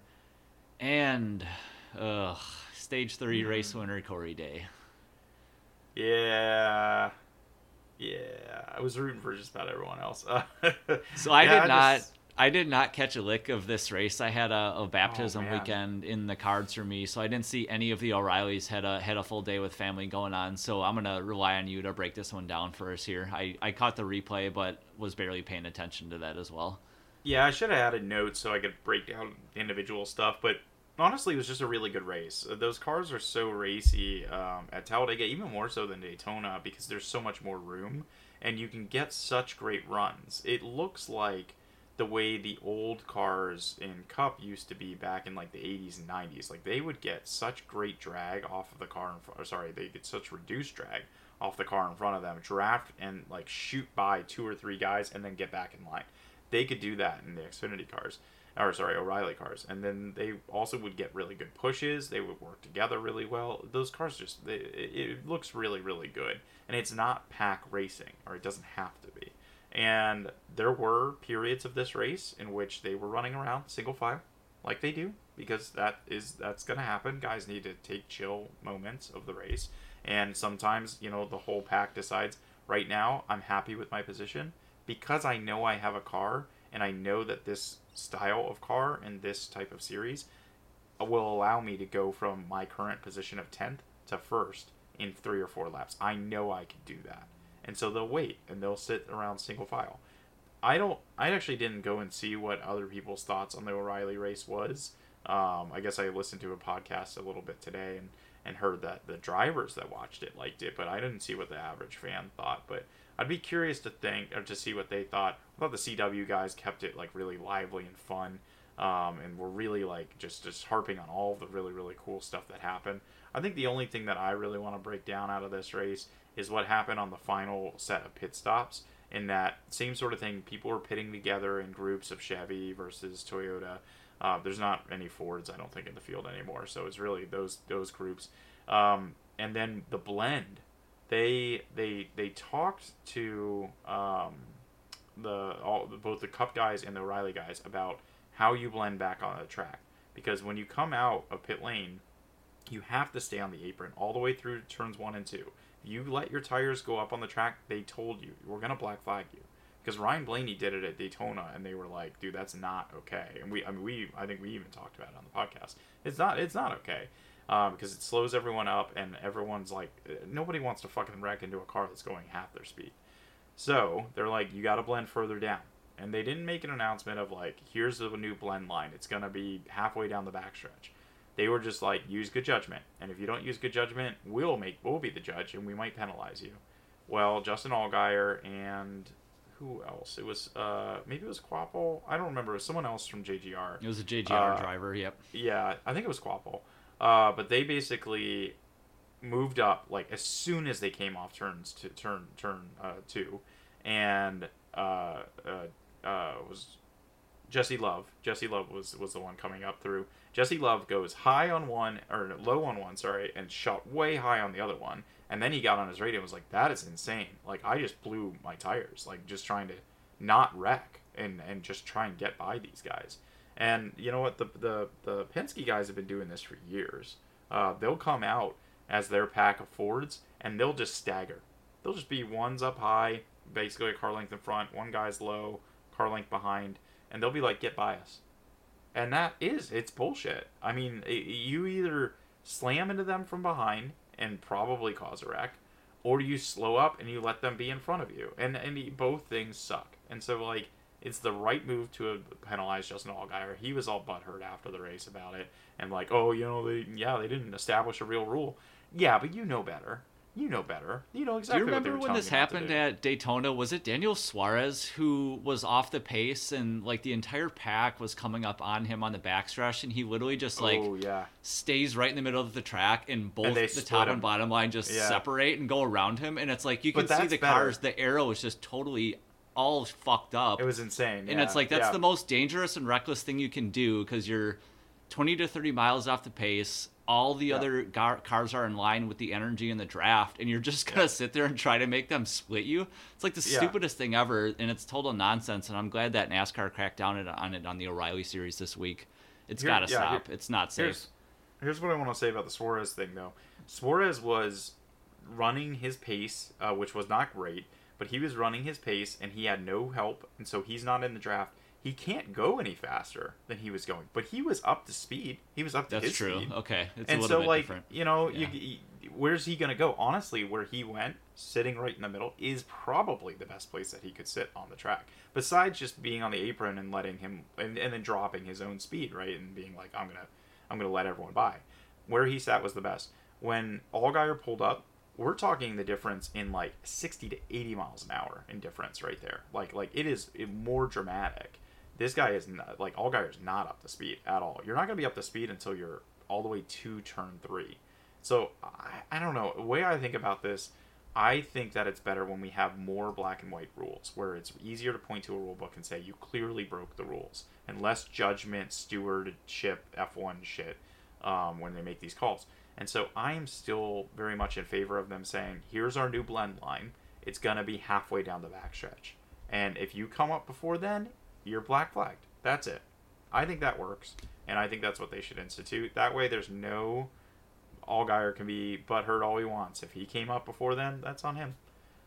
and uh, stage three mm. race winner, Corey Day. Yeah, yeah, I was rooting for just about everyone else. so I yeah, did not, just... I did not catch a lick of this race. I had a, a baptism Oh, man. weekend in the cards for me, so I didn't see any of the O'Reillys. Had a had a full day with family going on, so I'm gonna rely on you to break this one down for us here. I, I caught the replay, but was barely paying attention to that as well. Yeah, I should have added notes so I could break down individual stuff, but honestly, it was just a really good race. Those cars are so racy um, at Talladega, even more so than Daytona, because there's so much more room, and you can get such great runs. It looks like the way the old cars in Cup used to be back in like the eighties and nineties. Like they would get such great drag off of the car in front. Or sorry, they get such reduced drag off the car in front of them, draft and like shoot by two or three guys, and then get back in line. They could do that in the Xfinity cars, or sorry, O'Reilly cars, and then they also would get really good pushes. They would work together really well. Those cars just they, it, it looks really really good, and it's not pack racing, or it doesn't have to be. And there were periods of this race in which they were running around single file, like they do, because that is that's going to happen. Guys need to take chill moments of the race, and sometimes, you know, the whole pack decides, right now, I'm happy with my position, because I know I have a car, and I know that this style of car and this type of series will allow me to go from my current position of tenth to first in three or four laps. I know I can do that. And so they'll wait, and they'll sit around single file. I don't. I actually didn't go and see what other people's thoughts on the O'Reilly race was. Um, I guess I listened to a podcast a little bit today and, and heard that the drivers that watched it liked it, but I didn't see what the average fan thought. But I'd be curious to think or to see what they thought. I thought the C W guys kept it like really lively and fun, um, and were really like just just harping on all of the really really cool stuff that happened. I think the only thing that I really want to break down out of this race is what happened on the final set of pit stops. In that same sort of thing, people were pitting together in groups of Chevy versus Toyota. Uh, there's not any Fords, I don't think, in the field anymore, so it's really those those groups. Um, and then the blend, they they they talked to um, the all both the Cup guys and the O'Reilly guys about how you blend back on the track, because when you come out of pit lane, you have to stay on the apron all the way through turns one and two. You let your tires go up on the track, they told you, we're going to black flag you. Because Ryan Blaney did it at Daytona, and they were like, dude, that's not okay. And we, I mean, we, I think we even talked about it on the podcast. It's not, it's not okay. Um, because it slows everyone up, and everyone's like, nobody wants to fucking wreck into a car that's going half their speed. So, they're like, you got to blend further down. And they didn't make an announcement of like, here's the new blend line. It's going to be halfway down the backstretch. They were just like, use good judgment. And if you don't use good judgment, we'll make we'll be the judge, and we might penalize you. Well, Justin Allgaier and who else? It was, uh, maybe it was Quapple. I don't remember. It was someone else from J G R. It was a J G R uh, driver, yep. Yeah, I think it was Quapple. Uh, but they basically moved up, like, as soon as they came off turns to turn, turn uh, two. And uh, uh, uh, was Jesse Love. Jesse Love was, was the one coming up through. Jesse Love goes high on one, or low on one, sorry, and shot way high on the other one. And then he got on his radio and was like, that is insane. Like, I just blew my tires, like, just trying to not wreck and, and just try and get by these guys. And you know what? The the, the Penske guys have been doing this for years. Uh, they'll come out as their pack of Fords, and they'll just stagger. They'll just be one's up high, basically a car length in front, one guy's low, car length behind, and they'll be like, get by us. And that is, it's bullshit. I mean, you either slam into them from behind and probably cause a wreck, or you slow up and you let them be in front of you. And and both things suck. And so, like, it's the right move to penalize Justin Allgaier. He was all butthurt after the race about it. And like, oh, you know, they yeah, they didn't establish a real rule. Yeah, but you know better. You know better. You know exactly. Do you remember what they were when this happened at Daytona? Was it Daniel Suarez who was off the pace and like the entire pack was coming up on him on the backstretch, and he literally just like oh, yeah. stays right in the middle of the track, and both and the top him. and bottom line just yeah. separate and go around him, and it's like you can see the better. cars, the arrow is just totally all fucked up. It was insane. And yeah. it's like that's yeah. the most dangerous and reckless thing you can do, because you're twenty to thirty miles off the pace. All the yeah. other gar- cars are in line with the energy in the draft, and you're just going to yeah. sit there and try to make them split you. It's like the yeah. stupidest thing ever, and it's total nonsense, and I'm glad that NASCAR cracked down on it on the O'Reilly series this week. It's got to yeah, stop. Here, it's not safe. Here's, here's what I want to say about the Suarez thing, though. Suarez was running his pace, uh, which was not great, but he was running his pace, and he had no help, and so he's not in the draft. he can't go any faster than he was going. But he was up to speed. He was up to That's his true. speed. Okay, it's and a little so bit like different. you know, Yeah. you, you, where's he gonna go? Honestly, where he went, sitting right in the middle, is probably the best place that he could sit on the track. Besides just being on the apron and letting him, and, and then dropping his own speed, right, and being like, I'm gonna, I'm gonna let everyone by. Where he sat was the best. When Allgaier pulled up, we're talking the difference in like sixty to eighty miles an hour in difference right there. Like like it is more dramatic. This guy is not, like Allgaier is not up to speed at all. You're not gonna be up to speed until you're all the way to turn three. So I, I don't know. The way I think about this, I think that it's better when we have more black and white rules, where it's easier to point to a rule book and say you clearly broke the rules, and less judgment, stewardship, F one shit um, when they make these calls. And so I am still very much in favor of them saying, here's our new blend line. It's going to be halfway down the backstretch. And if you come up before then, you're black flagged. That's it. I think that works. And I think that's what they should institute. That way there's no... Allgaier can be butthurt all he wants. If he came up before then, that's on him.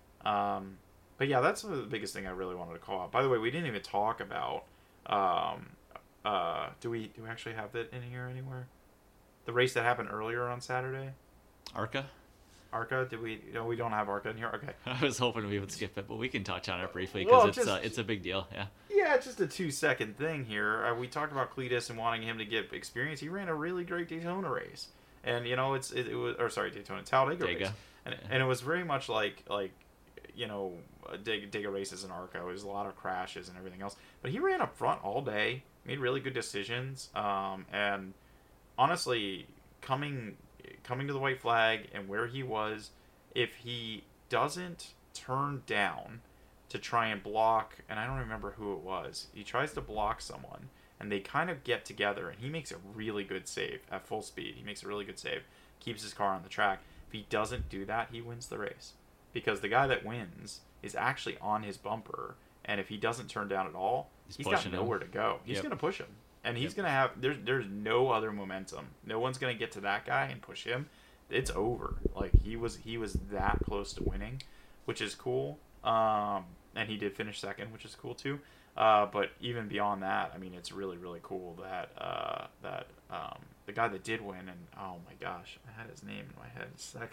Um, but yeah, that's the biggest thing I really wanted to call out. By the way, we didn't even talk about... Um, uh, do we do we actually have that in here anywhere? The race that happened earlier on Saturday? Arca? Arca? Did we... No, we don't have Arca in here? Okay. I was hoping we would skip it, but we can touch on it briefly because Well, it's, just- uh, it's a big deal, yeah. Yeah, it's just a two-second thing here. Uh, we talked about Cletus and wanting him to get experience. He ran a really great Daytona race. And, you know, it's it, it was... Or, sorry, Daytona. Talladega Dega. race. And, Yeah. and it was very much like, like you know, Dega, Dega races in Arca. It was a lot of crashes and everything else. But he ran up front all day, made really good decisions, um, and honestly, coming coming to the white flag and where he was, if he doesn't turn down to try and block, and I don't remember who it was, he tries to block someone, and they kind of get together, and he makes a really good save at full speed. He makes a really good save, keeps his car on the track. If he doesn't do that, he wins the race. Because the guy that wins is actually on his bumper, and if he doesn't turn down at all, He's he's got pushing him. nowhere to go. He's Yep. going to push him. And he's Yep. going to have... There's, there's no other momentum. No one's going to get to that guy and push him. It's over. Like, he was he was that close to winning, which is cool. Um, and he did finish second, which is cool, too. Uh, but even beyond that, I mean, it's really, really cool that uh, that um, the guy that did win, and oh my gosh, I had his name in my head a second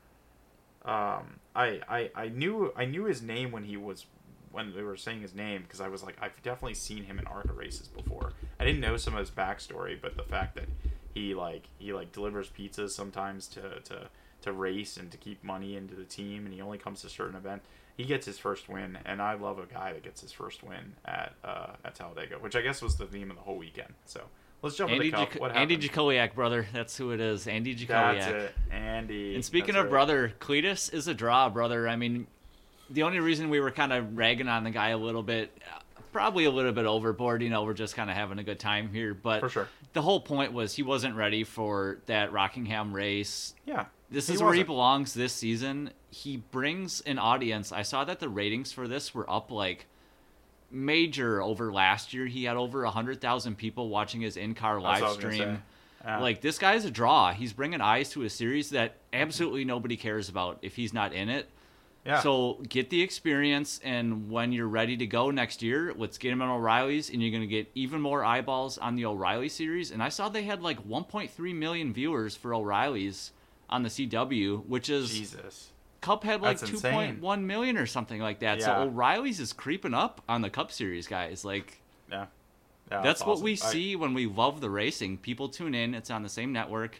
ago. Um, I, I I knew I knew his name when he was when they were saying his name, because I was like, I've definitely seen him in ARCA races before. I didn't know some of his backstory, but the fact that he like he like delivers pizzas sometimes to to to race and to keep money into the team, and he only comes to certain events. He gets his first win, and I love a guy that gets his first win at uh, at Talladega, which I guess was the theme of the whole weekend. So let's jump Andy, into the cup. Jac- What Andy happened? Jakowiak, brother. That's who it is. Andy That's Jakowiak. it, Andy. And speaking That's of right. brother, Cletus is a draw, brother. I mean, the only reason we were kind of ragging on the guy a little bit, uh, probably a little bit overboard, you know, we're just kind of having a good time here. But For sure. the whole point was he wasn't ready for that Rockingham race. Yeah. This He is where he wasn't. belongs this season. He brings an audience. I saw that the ratings for this were up like major over last year. He had over one hundred thousand people watching his in-car That's live what I was gonna stream. say. Yeah. Like, this guy's a draw. He's bringing eyes to a series that absolutely nobody cares about if he's not in it. Yeah. So get the experience, and when you're ready to go next year, let's get him on O'Reilly's, and you're going to get even more eyeballs on the O'Reilly series. And I saw they had like one point three million viewers for O'Reilly's on the C W, which is Jesus. Cup had like That's two insane. point one million or something like that. So Yeah. O'Reilly's is creeping up on the Cup Series, guys. Like, Yeah. Yeah, that's what awesome. we I- see when we love the racing. People tune in. It's on the same network.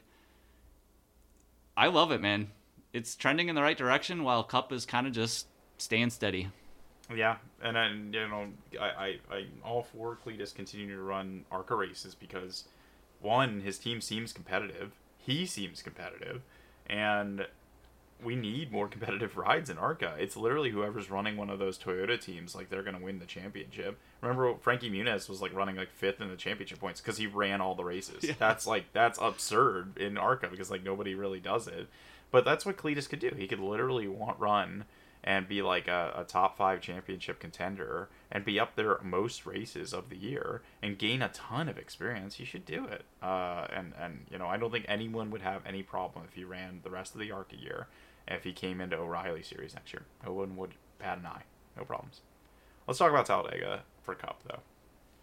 I love it, man. It's trending in the right direction while Cup is kind of just staying steady. Yeah, and then you know, I, I, I'm all for Cletus continuing to run ARCA races because, one, his team seems competitive. He seems competitive, and we need more competitive rides in ARCA. It's literally whoever's running one of those Toyota teams, like they're gonna win the championship. Remember, Frankie Muniz was like running like fifth in the championship points because he ran all the races. Yeah. That's like that's absurd in ARCA because like nobody really does it. But that's what Cletus could do. He could literally want, run and be like a, a top five championship contender and be up there most races of the year and gain a ton of experience. He should do it. Uh, and, and, you know, I don't think anyone would have any problem if he ran the rest of the ARCA year and if he came into O'Reilly Series next year. No one would bat an eye. No problems. Let's talk about Talladega for Cup, though.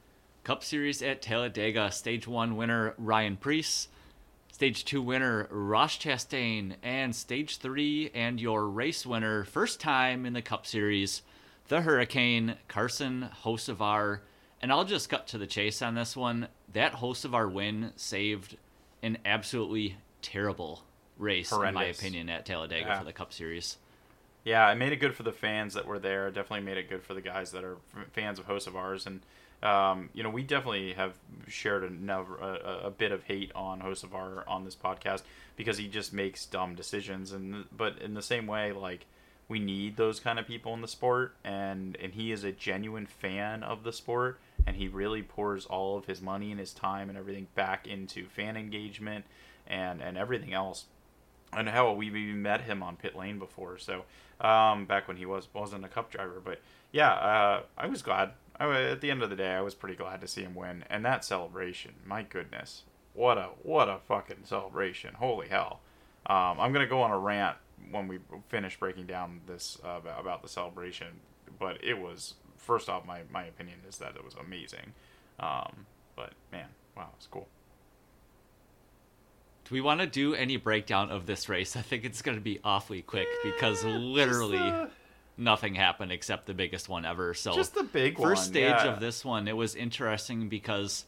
Cup Series at Talladega. Stage one winner Ryan Preece. Stage two winner Ross Chastain. And stage three and your race winner, first time in the Cup Series, the Hurricane, Carson Hocevar. And I'll just cut to the chase on this one. That Hocevar win saved an absolutely terrible race, Horrendous. in my opinion, at Talladega yeah. for the Cup Series. Yeah, it made it good for the fans that were there. Definitely made it good for the guys that are fans of Hocevar's. And, um, you know, we definitely have shared a, a, a bit of hate on Hocevar on this podcast because he just makes dumb decisions. And But in the same way, like, we need those kind of people in the sport. And, and he is a genuine fan of the sport. And he really pours all of his money and his time and everything back into fan engagement and, and everything else. And hell, we've even met him on pit lane before. So um, back when he was, wasn't a Cup driver. But yeah, uh, I was glad. I, at the end of the day, I was pretty glad to see him win. And that celebration, my goodness. What a what a fucking celebration. Holy hell. Um, I'm going to go on a rant when we finish breaking down this uh, about, about the celebration. But it was... First off, my, my opinion is that it was amazing. Um, but, man, wow, it's cool. Do we want to do any breakdown of this race? I think it's going to be awfully quick because literally just, uh, nothing happened except the biggest one ever. So just the big first one. First stage yeah. of this one, it was interesting because,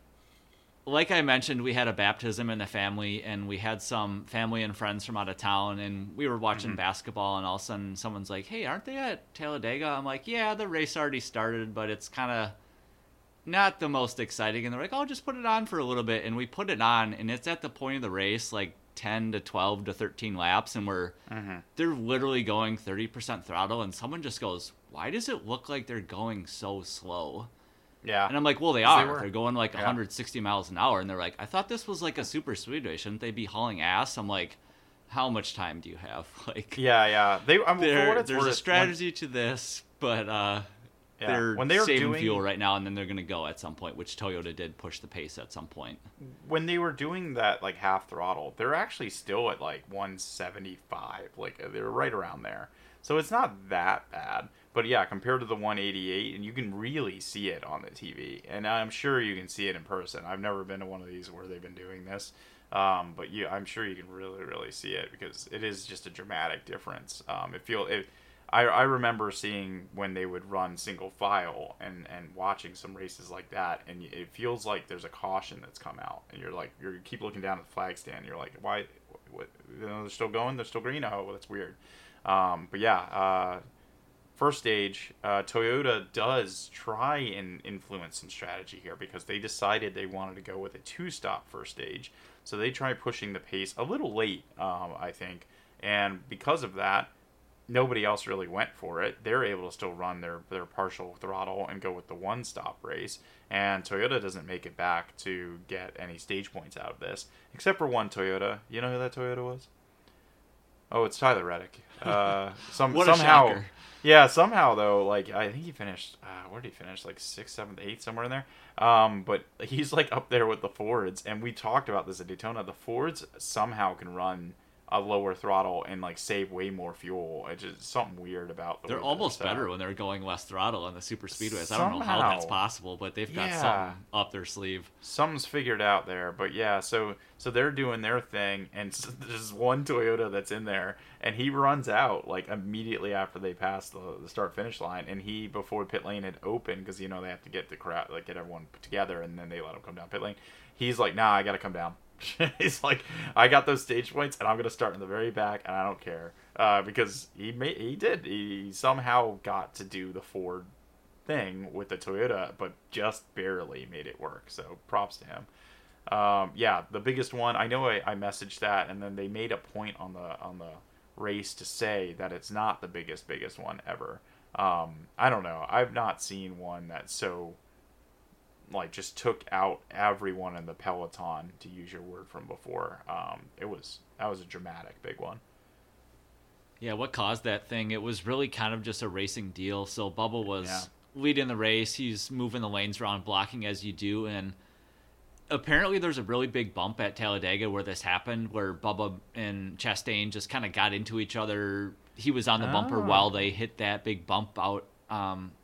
like I mentioned, we had a baptism in the family, and we had some family and friends from out of town, and we were watching mm-hmm. basketball, and all of a sudden someone's like, hey, aren't they at Talladega? I'm like, yeah, the race already started, but it's kind of not the most exciting. And they're like, oh, just put it on for a little bit. And we put it on, and it's at the point of the race, like ten to twelve to thirteen laps, and we're mm-hmm. they're literally going thirty percent throttle, and someone just goes, why does it look like they're going so slow? Yeah. And I'm like, well, they are. They they're going like yeah. one hundred sixty miles an hour. And they're like, I thought this was like a super speedway. Shouldn't they be hauling ass? I'm like, how much time do you have? Like, yeah, yeah. They, I mean, there, for what it's there's worth, a strategy when, to this, but uh, yeah. they're when they were saving doing, fuel right now, and then they're going to go at some point, which Toyota did push the pace at some point. When they were doing that, like, half throttle, they're actually still at, like, one seventy-five. Like, they're right around there. So it's not that bad. But yeah, compared to the one eighty-eight, and you can really see it on the T V. And I'm sure you can see it in person. I've never been to one of these where they've been doing this. Um, but yeah, I'm sure you can really, really see it because it is just a dramatic difference. Um, it feel it. I, I remember seeing when they would run single file and, and watching some races like that, and it feels like there's a caution that's come out, and you're like you keep looking down at the flag stand. You're like, why? What, you know, they're still going. They're still green. Oh, well, that's weird. Um, but yeah. Uh, First stage, uh, Toyota does try and influence some strategy here because they decided they wanted to go with a two-stop first stage. So they try pushing the pace a little late, um, I think. And because of that, nobody else really went for it. They're able to still run their, their partial throttle and go with the one-stop race. And Toyota doesn't make it back to get any stage points out of this, except for one Toyota. You know who that Toyota was? Oh, it's Tyler Reddick. Uh, some what a somehow, shocker. Yeah, somehow though, like I think he finished. Uh, where did he finish? Like sixth, seventh, eighth, somewhere in there. Um, but he's like up there with the Fords, and we talked about this at Daytona. The Fords somehow can run a lower throttle and like save way more fuel. It's just something weird about the they're way almost they're better when they're going less throttle on the super speedways. Somehow. I don't know how that's possible, but they've got Yeah. something up their sleeve. Something's figured out there, but yeah, so so they're doing their thing, and s- there's one Toyota that's in there, and he runs out like immediately after they pass the, the start finish line, and he before pit lane had opened because you know they have to get the crowd like get everyone put together, and then they let him come down pit lane. He's like, nah, I gotta come down. He's like, I got those stage points, and I'm gonna start in the very back, and I don't care uh, because he made he did he somehow got to do the Ford thing with the Toyota, but just barely made it work. So props to him. Um, yeah, the biggest one. I know I, I messaged that, and then they made a point on the on the race to say that it's not the biggest biggest one ever. Um, I don't know. I've not seen one that's so like just took out everyone in the peloton, to use your word from before. Um, it was that was a dramatic big one. Yeah, what caused that thing? It was really kind of just a racing deal. So Bubba was Yeah. leading the race. He's moving the lanes around, blocking as you do, and apparently there's a really big bump at Talladega where this happened, where Bubba and Chastain just kind of got into each other. He was on the bumper Oh. while they hit that big bump out um,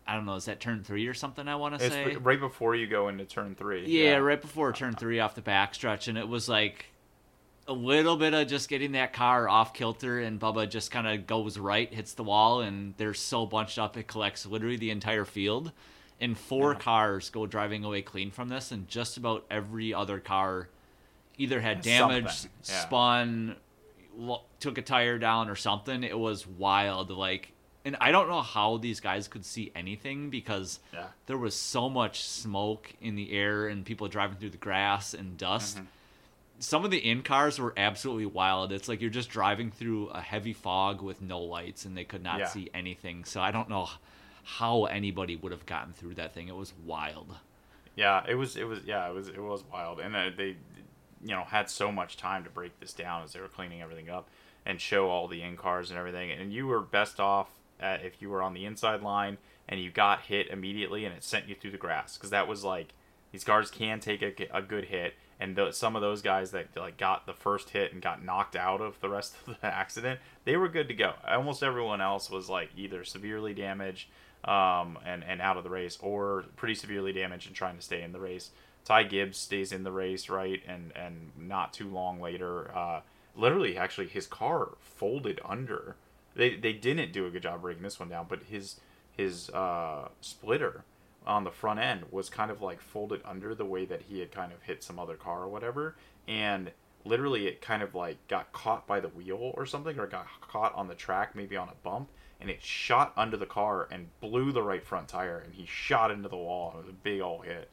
I don't know, is that turn three or something? I want to It's say right before you go into turn three. yeah, Yeah, right before turn three off the backstretch, and it was like a little bit of just getting that car off kilter, and Bubba just kind of goes right, hits the wall, and they're so bunched up it collects literally the entire field. And four Yeah. cars go driving away clean from this, and just about every other car either had Yeah, damage, something. Yeah. spun, lo- took a tire down or something. It was wild. Like, and I don't know how these guys could see anything because Yeah. there was so much smoke in the air and people driving through the grass and dust. Mhm. Some of the in cars were absolutely wild. It's like you're just driving through a heavy fog with no lights and they could not Yeah. see anything. So I don't know how anybody would have gotten through that thing. It was wild. Yeah, it was. It was. Yeah, it was. It was wild, and uh, they, you know, had so much time to break this down as they were cleaning everything up and show all the in cars and everything. And you were best off at, if you were on the inside line and you got hit immediately and it sent you through the grass, because that was like these cars can take a, a good hit, and th- some of those guys that like got the first hit and got knocked out of the rest of the accident, they were good to go. Almost everyone else was like either severely damaged um, and, and out of the race, or pretty severely damaged and trying to stay in the race. Ty Gibbs stays in the race, right? And, and not too long later, uh, literally, actually, his car folded under. They they didn't do a good job breaking this one down, but his his uh, splitter on the front end was kind of like folded under the way that he had kind of hit some other car or whatever, and literally it kind of like got caught by the wheel or something, or got caught on the track, maybe on a bump, and it shot under the car and blew the right front tire, and he shot into the wall. It was a big old hit.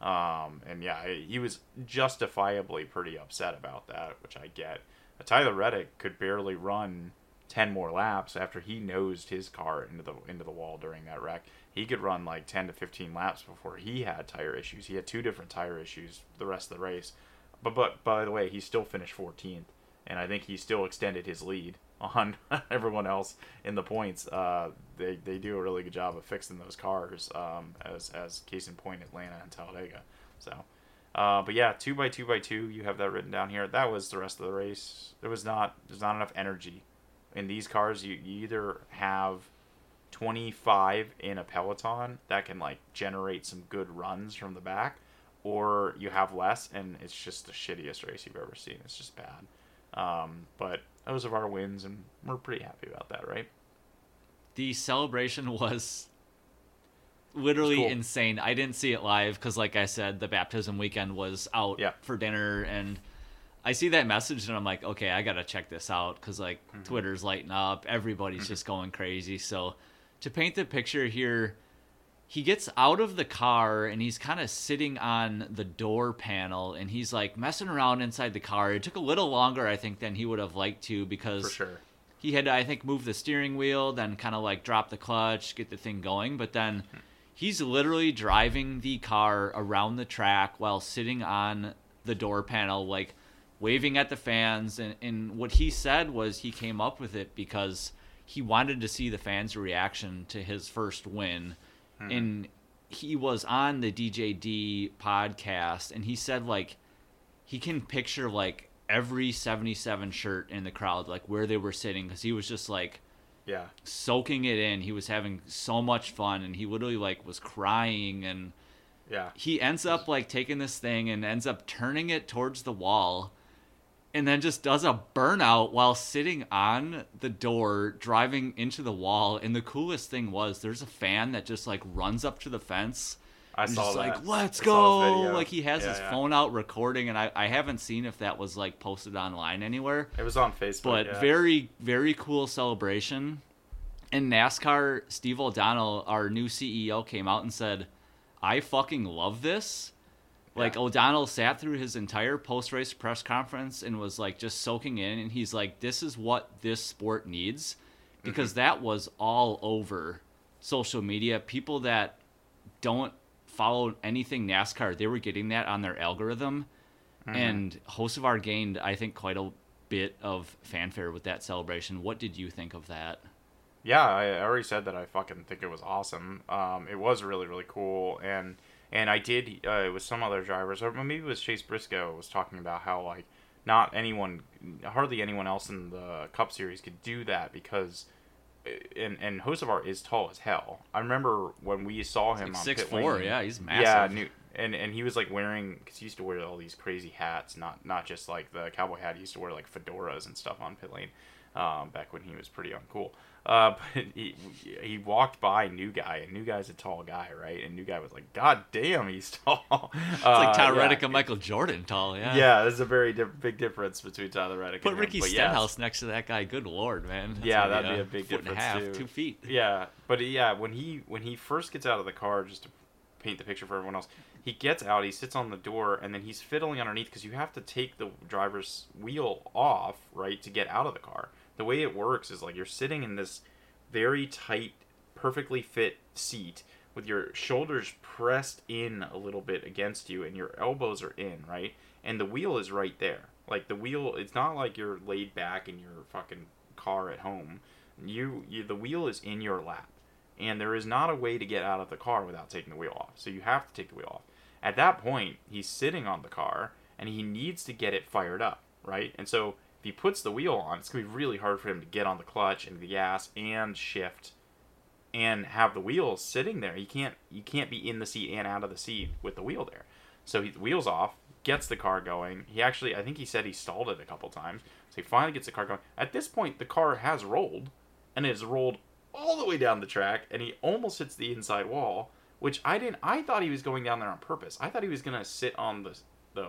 Um, and yeah, he was justifiably pretty upset about that, which I get. Tyler Reddick could barely run ten more laps after he nosed his car into the into the wall during that wreck. He could run like ten to fifteen laps before he had tire issues. He had two different tire issues the rest of the race. But but by the way, he still finished fourteenth, and I think he still extended his lead on everyone else in the points. Uh, they they do a really good job of fixing those cars, um, as as case in point, Atlanta and Talladega. So, uh, but yeah, two by two by two, you have that written down here. That was the rest of the race. There was not there's not enough energy in these cars. You, you either have twenty-five in a peloton that can like generate some good runs from the back, or you have less and it's just the shittiest race you've ever seen. It's just bad. Um, but those are our wins, and we're pretty happy about that, right? The celebration was literally cool. insane. I didn't see it live because, like I said, the baptism weekend was out Yeah. for dinner, and I see that message and I'm like, okay, I gotta check this out because like Mm-hmm. Twitter's lighting up, everybody's just going crazy. So to paint the picture here, he gets out of the car and he's kind of sitting on the door panel and he's like messing around inside the car. It took a little longer, I think, than he would have liked to because For sure. he had to, I think, move the steering wheel, then kind of like drop the clutch, get the thing going. But then he's literally driving the car around the track while sitting on the door panel, like waving at the fans. And, and what he said was he came up with it because he wanted to see the fans' reaction to his first win. Mm-hmm. And he was on the D J D podcast, and he said, like, he can picture, like, every seventy-seven shirt in the crowd, like, where they were sitting, because he was just, like, yeah, soaking it in. He was having so much fun, and he literally, like, was crying, and yeah, he ends up, like, taking this thing and ends up turning it towards the wall, and then just does a burnout while sitting on the door, driving into the wall. And the coolest thing was there's a fan that just, like, runs up to the fence. I and saw just that. like, let's I saw his go. video. Like, he has Yeah, his yeah. phone out recording, and I, I haven't seen if that was, like, posted online anywhere. It was on Facebook. But yeah. very, very cool celebration. In NASCAR, Steve O'Donnell, our new C E O, came out and said, I fucking love this. Like, Yeah. O'Donnell sat through his entire post-race press conference and was, like, just soaking in. And he's like, this is what this sport needs. Because Mm-hmm. that was all over social media. People that don't follow anything NASCAR, they were getting that on their algorithm. Mhm. And Hocevar gained, I think, quite a bit of fanfare with that celebration. What did you think of that? Yeah, I already said that I fucking think it was awesome. Um, it was really, really cool. And and I did, uh, it was some other drivers, or maybe it was Chase Briscoe, was talking about how, like, not anyone, hardly anyone else in the Cup Series could do that because and and Hocevar is tall as hell. I remember when we saw him like on six pit four, lane, yeah, he's massive. Yeah, new, and and he was like wearing, because he used to wear all these crazy hats, not not just like the cowboy hat. He used to wear like fedoras and stuff on pit lane, um, back when he was pretty uncool. Uh, but he he walked by New Guy, and New Guy's a tall guy, right? And New Guy was like, God damn, he's tall. It's like Tyler uh, Reddick yeah. and Michael Jordan tall, yeah. Yeah, there's a very di- big difference between Tyler Reddick Put and Ricky him. But Stenhouse yes. next to that guy. Good lord, man. That's Yeah, gonna that'd be a big foot and a difference, half, too. two feet. Yeah, but yeah, when he when he first gets out of the car, just to paint the picture for everyone else, he gets out, he sits on the door, and then he's fiddling underneath, because you have to take the driver's wheel off, right, to get out of the car. The way it works is like you're sitting in this very tight, perfectly fit seat with your shoulders pressed in a little bit against you, and your elbows are in, right? And the wheel is right there. Like the wheel, it's not like you're laid back in your fucking car at home. You, you the wheel is in your lap, and there is not a way to get out of the car without taking the wheel off. So you have to take the wheel off. At that point, he's sitting on the car, and he needs to get it fired up, right? And so if he puts the wheel on, it's going to be really hard for him to get on the clutch and the gas and shift and have the wheels sitting there. You can't you can't be in the seat and out of the seat with the wheel there. So he, the wheel's off, gets the car going. He actually, I think he said he stalled it a couple times. So he finally gets the car going. At this point, the car has rolled, and it has rolled all the way down the track, and he almost hits the inside wall, which I didn't, I thought he was going down there on purpose. I thought he was going to sit on the the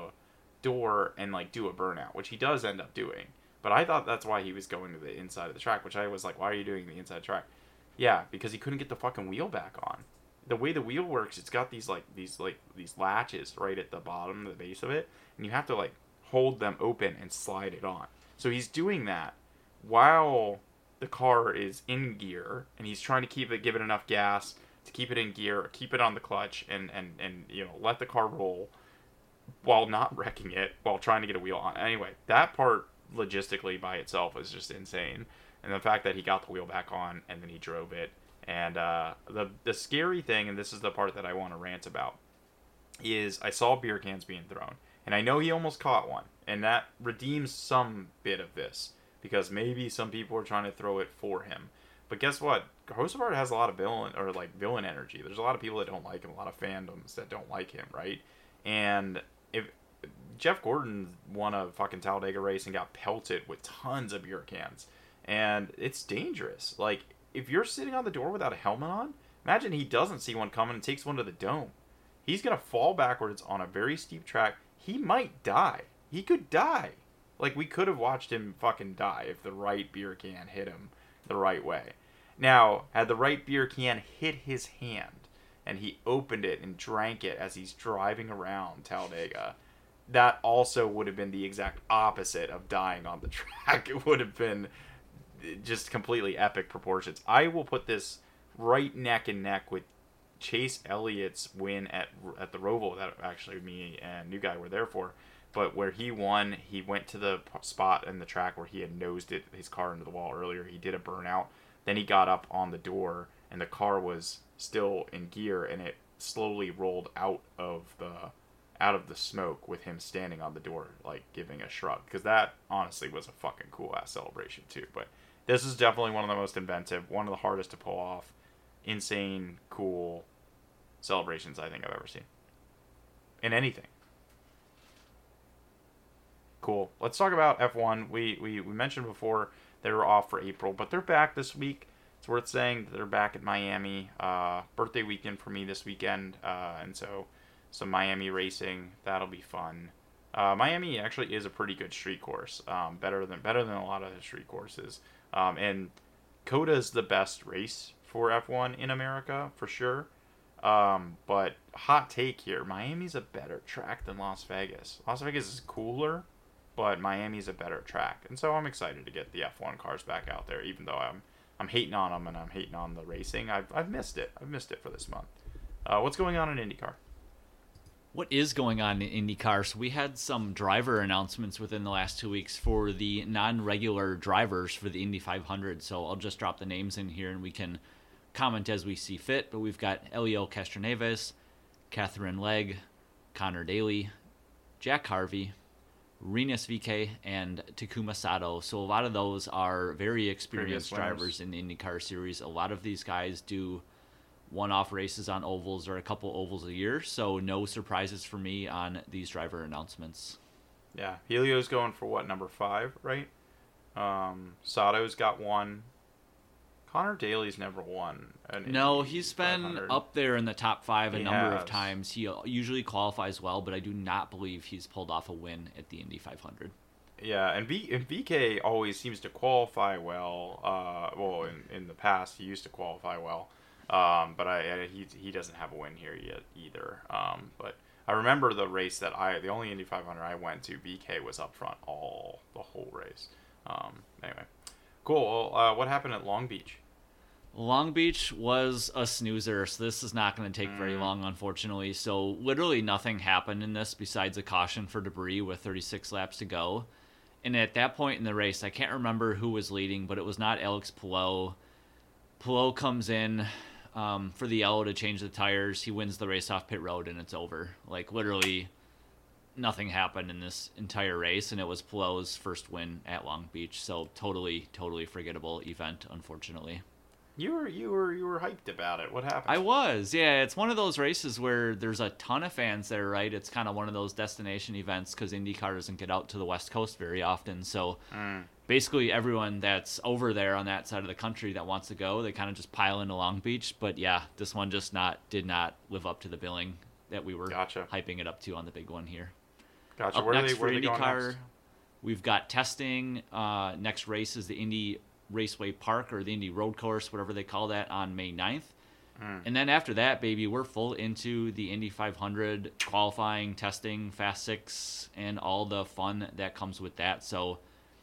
door and like do a burnout, which he does end up doing. But I thought that's why he was going to the inside of the track, which I was like, why are you doing the inside track? Yeah, because he couldn't get the fucking wheel back on. The way the wheel works, it's got these like these like these latches right at the bottom, the base of it, and you have to like hold them open and slide it on. So he's doing that while the car is in gear, and he's trying to keep it, give it enough gas to keep it in gear, keep it on the clutch, and and and you know, let the car roll while not wrecking it, while trying to get a wheel on. Anyway, that part logistically by itself is just insane. And the fact that he got the wheel back on and then he drove it. And uh, the the scary thing, and this is the part that I want to rant about, is I saw beer cans being thrown. And I know he almost caught one. And that redeems some bit of this, because maybe some people are trying to throw it for him. But guess what? Hocevar has a lot of villain, or like villain energy. There's a lot of people that don't like him, a lot of fandoms that don't like him, right? And if Jeff Gordon won a fucking Talladega race and got pelted with tons of beer cans, and it's dangerous. Like, if you're sitting on the door without a helmet on, imagine he doesn't see one coming and takes one to the dome. He's gonna fall backwards on a very steep track. He might die. He could die. Like, we could have watched him fucking die if the right beer can hit him the right way. Now, had the right beer can hit his hand and he opened it and drank it as he's driving around Talladega, that also would have been the exact opposite of dying on the track. It would have been just completely epic proportions. I will put this right neck and neck with Chase Elliott's win at at the Roval that actually me and New Guy were there for, but where he won, he went to the spot in the track where he had nosed it, his car into the wall earlier. He did a burnout. Then he got up on the door, and the car was still in gear, and it slowly rolled out of the out of the smoke with him standing on the door, like giving a shrug. Because that honestly was a fucking cool ass celebration too. But this is definitely one of the most inventive, one of the hardest to pull off, insane, cool celebrations I think I've ever seen in anything. Cool. Let's talk about F one. We, we we mentioned before they were off for April, but they're back this week. It's worth saying that they're back at Miami. Uh, birthday weekend for me this weekend, uh, and so some Miami racing. That'll be fun. Uh, Miami actually is a pretty good street course, um, better than better than a lot of the street courses. Um, and COTA's the best race for F one in America for sure. Um, but hot take here, Miami's a better track than Las Vegas. Las Vegas is cooler, but Miami's a better track, and so I'm excited to get the F one cars back out there. Even though I'm I'm hating on them and I'm hating on the racing, I've I've missed it. I've missed it for this month. Uh, what's going on in IndyCar? What is going on in IndyCar? So we had some driver announcements within the last two weeks for the non-regular drivers for the Indy five hundred. So I'll just drop the names in here and we can comment as we see fit. But we've got Elio Castroneves, Catherine Legg, Connor Daly, Jack Harvey, Rinus V K, and Takuma Sato. So a lot of those are very experienced Previous winners. drivers in the IndyCar series. A lot of these guys do one-off races on ovals or a couple ovals a year, so no surprises for me on these driver announcements. Yeah, Helio's going for what, number five, right? Um, Sato's got one. Connor Daly's never won. An No, Indy he's been five hundred. up there in the top five a He number has. of times. He usually qualifies well, but I do not believe he's pulled off a win at the Indy five hundred. Yeah, and, v- and V K always seems to qualify well. Uh, well, in, in the past, he used to qualify well. Um, but I, I he he doesn't have a win here yet either. Um, but I remember the race that I the only Indy five hundred I went to, V K was up front all the whole race. Um, anyway, cool. Well, uh, what happened at Long Beach? Long Beach was a snoozer, so this is not going to take very Mm. long, unfortunately. So literally nothing happened in this besides a caution for debris with thirty-six laps to go. And at that point in the race, I can't remember who was leading, but it was not Alex Palou. Palou comes in um, for the yellow to change the tires. He wins the race off pit road, and it's over. Like, literally nothing happened in this entire race, and it was Palou's first win at Long Beach. So totally, totally forgettable event, unfortunately. You were you were you were hyped about it. What happened? I was, yeah. It's one of those races where there's a ton of fans there, right? It's kind of one of those destination events because IndyCar doesn't get out to the West Coast very often. So Mm. basically everyone that's over there on that side of the country that wants to go, they kind of just pile into Long Beach. But yeah, this one just not did not live up to the billing that we were Gotcha. hyping it up to on the big one here. Gotcha. Up Where are next they? for Where are they going IndyCar, next? we've got testing. Uh, next race is the Indy Raceway Park or the Indy Road Course, whatever they call that, on May ninth. Mm. And then after that, baby, we're full into the Indy five hundred qualifying, testing, Fast Six, and all the fun that comes with that. So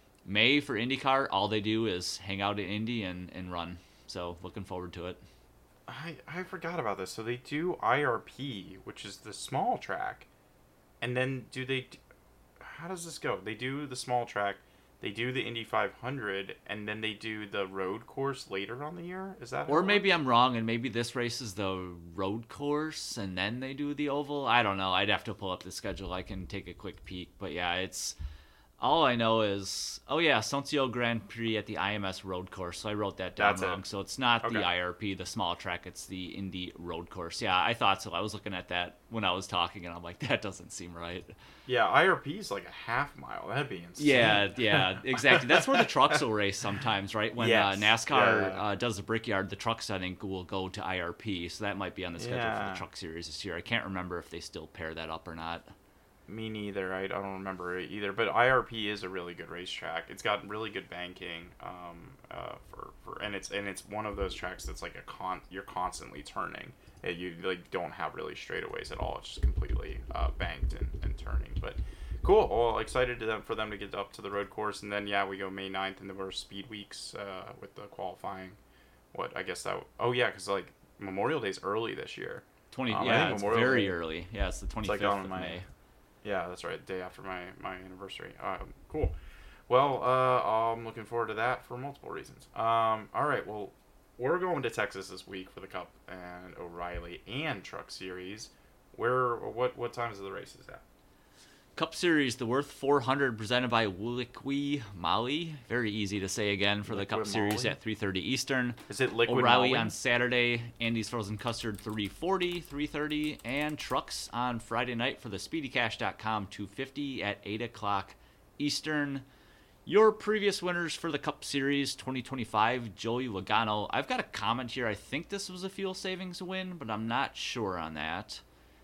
May for IndyCar, all they do is hang out in Indy and, and run. So looking forward to it. I I forgot about this. So they do I R P, which is the small track, and then do they? How does this go? They do the small track. They do the Indy five hundred, and then they do the road course later on the year? Is that how Or it maybe works? I'm wrong, and maybe this race is the road course, and then they do the oval. I don't know. I'd have to pull up the schedule. I can take a quick peek. But yeah, it's all I know is, oh yeah, Sontio Grand Prix at the I M S road course. So I wrote that down That's it. wrong. So it's not Okay. the I R P, the small track. It's the Indy road course. Yeah, I thought so. I was looking at that when I was talking, and I'm like, that doesn't seem right. Yeah, I R P is like a half mile. That'd be insane. Yeah, yeah, exactly. That's where the trucks will race sometimes, right? When Yes. uh, NASCAR Yeah. uh, does the Brickyard, the trucks, I think, will go to I R P. So that might be on the schedule for Yeah. the truck series this year. I can't remember if they still pair that up or not. Me neither. I, I don't remember it either. But I R P is a really good racetrack. It's got really good banking. Um, uh, for, for and it's and it's one of those tracks that's like a con. You're constantly turning. Uh, You like don't have really straightaways at all. It's just completely uh, banked and, and turning. But cool. Well, excited to them for them to get up to the road course, and then yeah, we go May ninth, and then we're speed weeks uh, with the qualifying. What I guess that. Oh yeah, because like Memorial Day's early this year. twenty, Um, I yeah, think it's Memorial very Day- early. Yeah, it's the twenty-fifth on of my- May. Yeah, that's right. Day after my, my anniversary. Um, cool. Well, uh, I'm looking forward to that for multiple reasons. Um, all right. Well, we're going to Texas this week for the Cup and O'Reilly and Truck Series. Where what what times are the races at? Cup Series, the Worth four hundred, presented by Liqui Moly. Very easy to say again for the Cup Liqui Series Moly? at three thirty Eastern. Is it Liquid O'Reilly Moly? on Saturday, Andy's Frozen Custard three forty, three thirty, and Trucks on Friday night for the speedy cash dot com two fifty at eight o'clock Eastern. Your previous winners for the Cup Series twenty twenty-five, Joey Logano. I've got a comment here. I think this was a fuel savings win, but I'm not sure on that.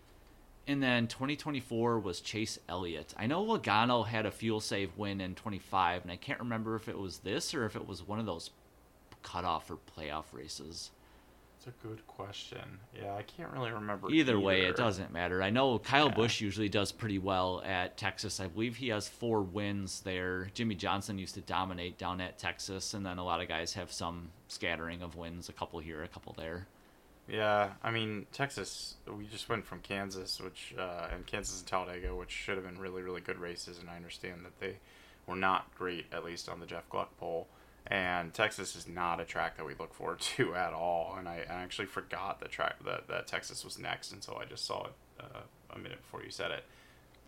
And then twenty twenty-four was Chase Elliott. I know Logano had a fuel save win in twenty-five, and I can't remember if it was this or if it was one of those cutoff or playoff races. That's a good question. Yeah, I can't really remember. Either way, either. it doesn't matter. I know Kyle Yeah. Busch usually does pretty well at Texas. I believe he has four wins there. Jimmy Johnson used to dominate down at Texas, and then a lot of guys have some scattering of wins, a couple here, a couple there. Yeah, I mean Texas. We just went from Kansas, which uh, and Kansas and Talladega, which should have been really, really good races, and I understand that they were not great, at least on the Jeff Gluck poll. And Texas is not a track that we look forward to at all. And I, I actually forgot that track that, that Texas was next until I just saw it uh, a minute before you said it.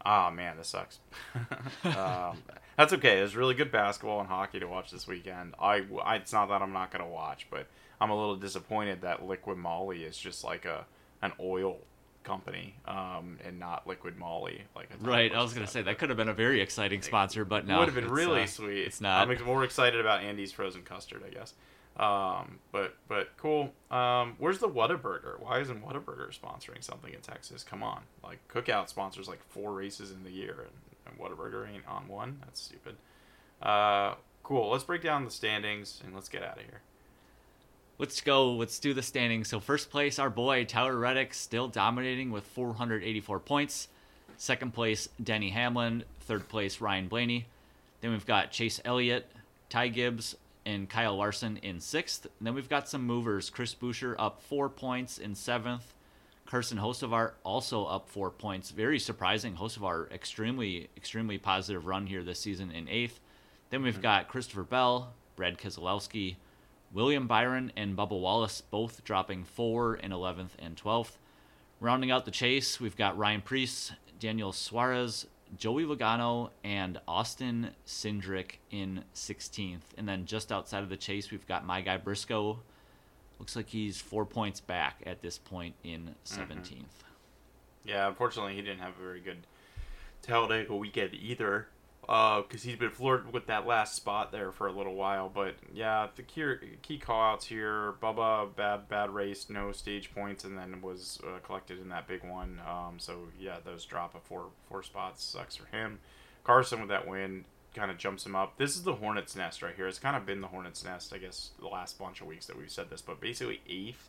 Oh man, this sucks. um, that's okay. There's really good basketball and hockey to watch this weekend. I, I it's not that I'm not gonna watch, but I'm a little disappointed that Liquid Molly is just like a an oil company, um, and not Liquid Molly. Like I right, I was gonna say that could have been a very exciting sponsor, but no, would have been really uh, sweet. It's not. I'm more excited about Andy's frozen custard, I guess. Um, but but cool. Um, where's the Whataburger? Why isn't Whataburger sponsoring something in Texas? Come on, like Cookout sponsors like four races in the year, and, and Whataburger ain't on one. That's stupid. Uh, cool. Let's break down the standings and let's get out of here. Let's go. Let's do the standings. So first place, our boy Tyler Reddick, still dominating with four hundred eighty-four points. Second place, Denny Hamlin. Third place, Ryan Blaney. Then we've got Chase Elliott, Ty Gibbs, and Kyle Larson in sixth. And then we've got some movers. Chris Boucher up four points in seventh. Carson Hocevar also up four points. Very surprising. Hocevar extremely, extremely positive run here this season in eighth. Then we've got Christopher Bell, Brad Keselowski, William Byron, and Bubba Wallace both dropping four in eleventh and twelfth. Rounding out the chase, we've got Ryan Preece, Daniel Suarez, Joey Logano, and Austin Cindric in sixteenth. And then just outside of the chase, we've got my guy Briscoe. Looks like he's four points back at this point in seventeenth. Mm-hmm. Yeah, unfortunately, he didn't have a very good Talladega weekend either, because uh, he's been flirting with that last spot there for a little while. But yeah, the key, key call-outs here, Bubba, bad bad race, no stage points, and then was uh, collected in that big one. Um, so yeah, those drop of four four spots sucks for him. Carson with that win kind of jumps him up. This is the Hornet's Nest right here. It's kind of been the Hornet's Nest, I guess, the last bunch of weeks that we've said this, but basically eighth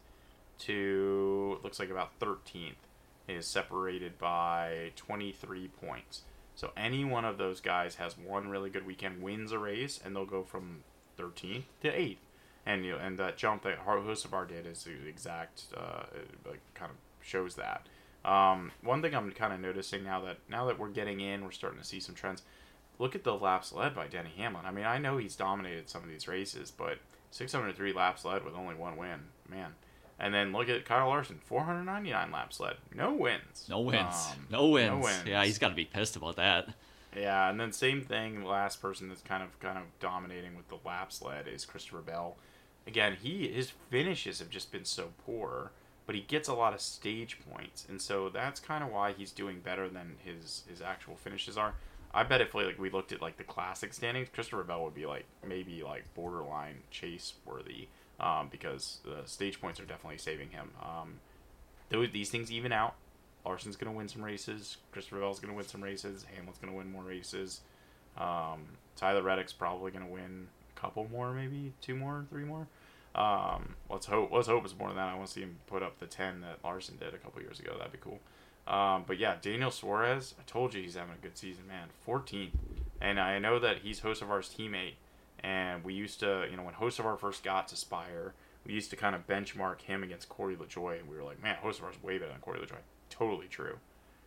to, looks like about thirteenth is separated by twenty-three points. So any one of those guys has one really good weekend, wins a race, and they'll go from thirteenth to eighth. And you know, and that jump that Hocevar did is the exact, uh, like kind of shows that. Um, one thing I'm kind of noticing now that now that we're getting in, we're starting to see some trends. Look at the laps led by Denny Hamlin. I mean, I know he's dominated some of these races, but six hundred three laps led with only one win, man. And then look at Kyle Larson, four hundred ninety-nine laps led, no wins. No wins. Um, no wins. No wins. Yeah, he's got to be pissed about that. Yeah, and then same thing. The last person that's kind of kind of dominating with the laps led is Christopher Bell. Again, he his finishes have just been so poor, but he gets a lot of stage points, and so that's kind of why he's doing better than his his actual finishes are. I bet if like we looked at like the classic standings, Christopher Bell would be like maybe like borderline chase worthy, um, because the stage points are definitely saving him. Um, those these things even out. Larson's gonna win some races. Christopher Bell's gonna win some races. Hamlin's gonna win more races. Um, Tyler Reddick's probably gonna win a couple more, maybe two more, three more. Um, let's hope. Let's hope it's more than that. I want to see him put up the ten that Larson did a couple years ago. That'd be cool. Um, but yeah, Daniel Suarez, I told you he's having a good season, man. fourteenth. And I know that he's Hocevar's teammate. And we used to, you know, when Hocevar first got to Spire, we used to kind of benchmark him against Corey LaJoie. And we were like, man, Hocevar's way better than Corey LaJoie. Totally true.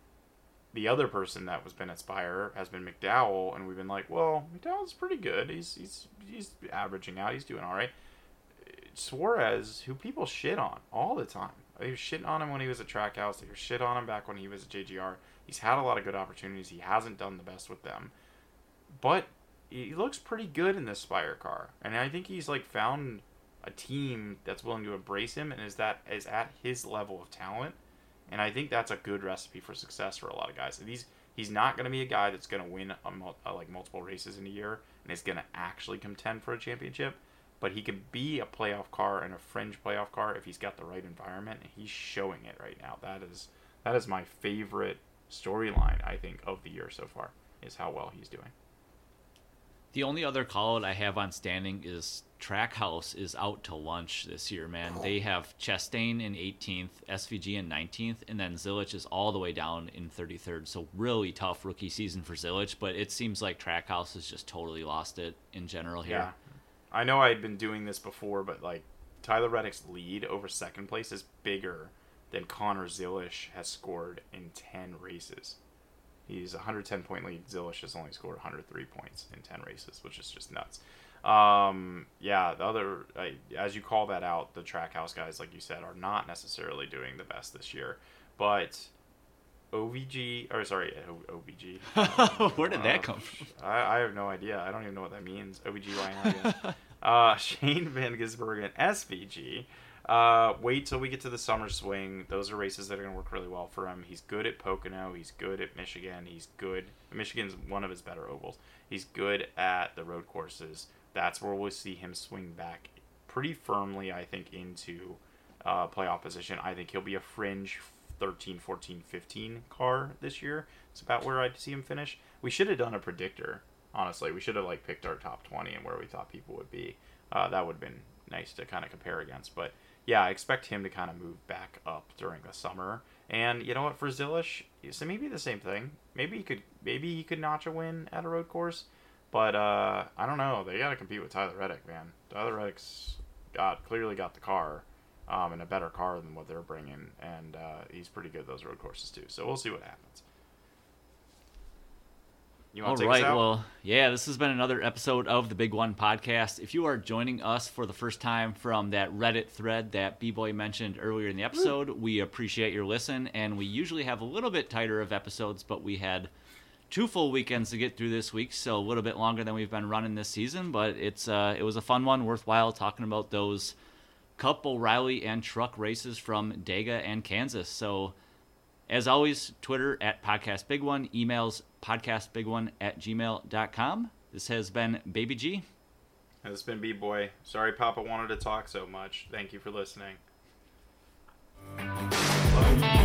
The other person that was been at Spire has been McDowell. And we've been like, well, McDowell's pretty good. He's, he's, he's averaging out. He's doing all right. Suarez, who people shit on all the time. They were shitting on him when he was at Trackhouse. They were shit on him back when he was at J G R. He's had a lot of good opportunities. He hasn't done the best with them. But he looks pretty good in this Spire car. And I think he's like found a team that's willing to embrace him and is that is at his level of talent. And I think that's a good recipe for success for a lot of guys. And he's he's not going to be a guy that's going to win a, a, like multiple races in a year and is going to actually contend for a championship. But he can be a playoff car and a fringe playoff car if he's got the right environment, and he's showing it right now. That is that is my favorite storyline, I think, of the year so far, is how well he's doing. The only other call I have on standing is Trackhouse is out to lunch this year, man. Oh. They have Chastain in eighteenth, S V G in nineteenth, and then Zilich is all the way down in thirty-third. So really tough rookie season for Zilich, but it seems like Trackhouse has just totally lost it in general here. Yeah. I know I had been doing this before, but like Tyler Reddick's lead over second place is bigger than Connor Zilich has scored in ten races. He's a one hundred ten point lead. Zilich has only scored one hundred three points in ten races, which is just nuts. Um, yeah, the other, I, as you call that out, the Trackhouse guys, like you said, are not necessarily doing the best this year. But O V G, or sorry, o- OVG. Where did uh, that come from? I, I have no idea. I don't even know what that means. O B G Y N, I guess. uh, Shane Van Gisbergen, S V G. Uh, wait till we get to the summer swing. Those are races that are going to work really well for him. He's good at Pocono. He's good at Michigan. He's good. Michigan's one of his better ovals. He's good at the road courses. That's where we'll see him swing back pretty firmly, I think, into uh, playoff position. I think he'll be a fringe thirteen, fourteen, fifteen car this year. It's about where I'd see him finish. We should have done a predictor, honestly. We should have like picked our top twenty and where we thought people would be. Uh, that would have been nice to kind of compare against. But yeah, I expect him to kind of move back up during the summer. And you know what, for Zilish, so maybe the same thing. Maybe he could maybe he could notch a win at a road course. But uh, I don't know. They got to compete with Tyler Reddick, man. Tyler Reddick's got clearly got the car, um, and a better car than what they're bringing, and uh, he's pretty good at those road courses too. So we'll see what happens. You want All to take right, us out? Well, yeah, this has been another episode of the Big One Podcast. If you are joining us for the first time from that Reddit thread that B-Boy mentioned earlier in the episode, we appreciate your listen, and we usually have a little bit tighter of episodes, but we had two full weekends to get through this week, so a little bit longer than we've been running this season, but it's uh, it was a fun one, worthwhile talking about those Cup, O'Reilly, and truck races from Dega and Kansas. So, as always, Twitter at Podcast Big One, emails podcastbigone at gmail dot com. This has been Baby G. This has been B-Boy. Sorry Papa wanted to talk so much. Thank you for listening. Love.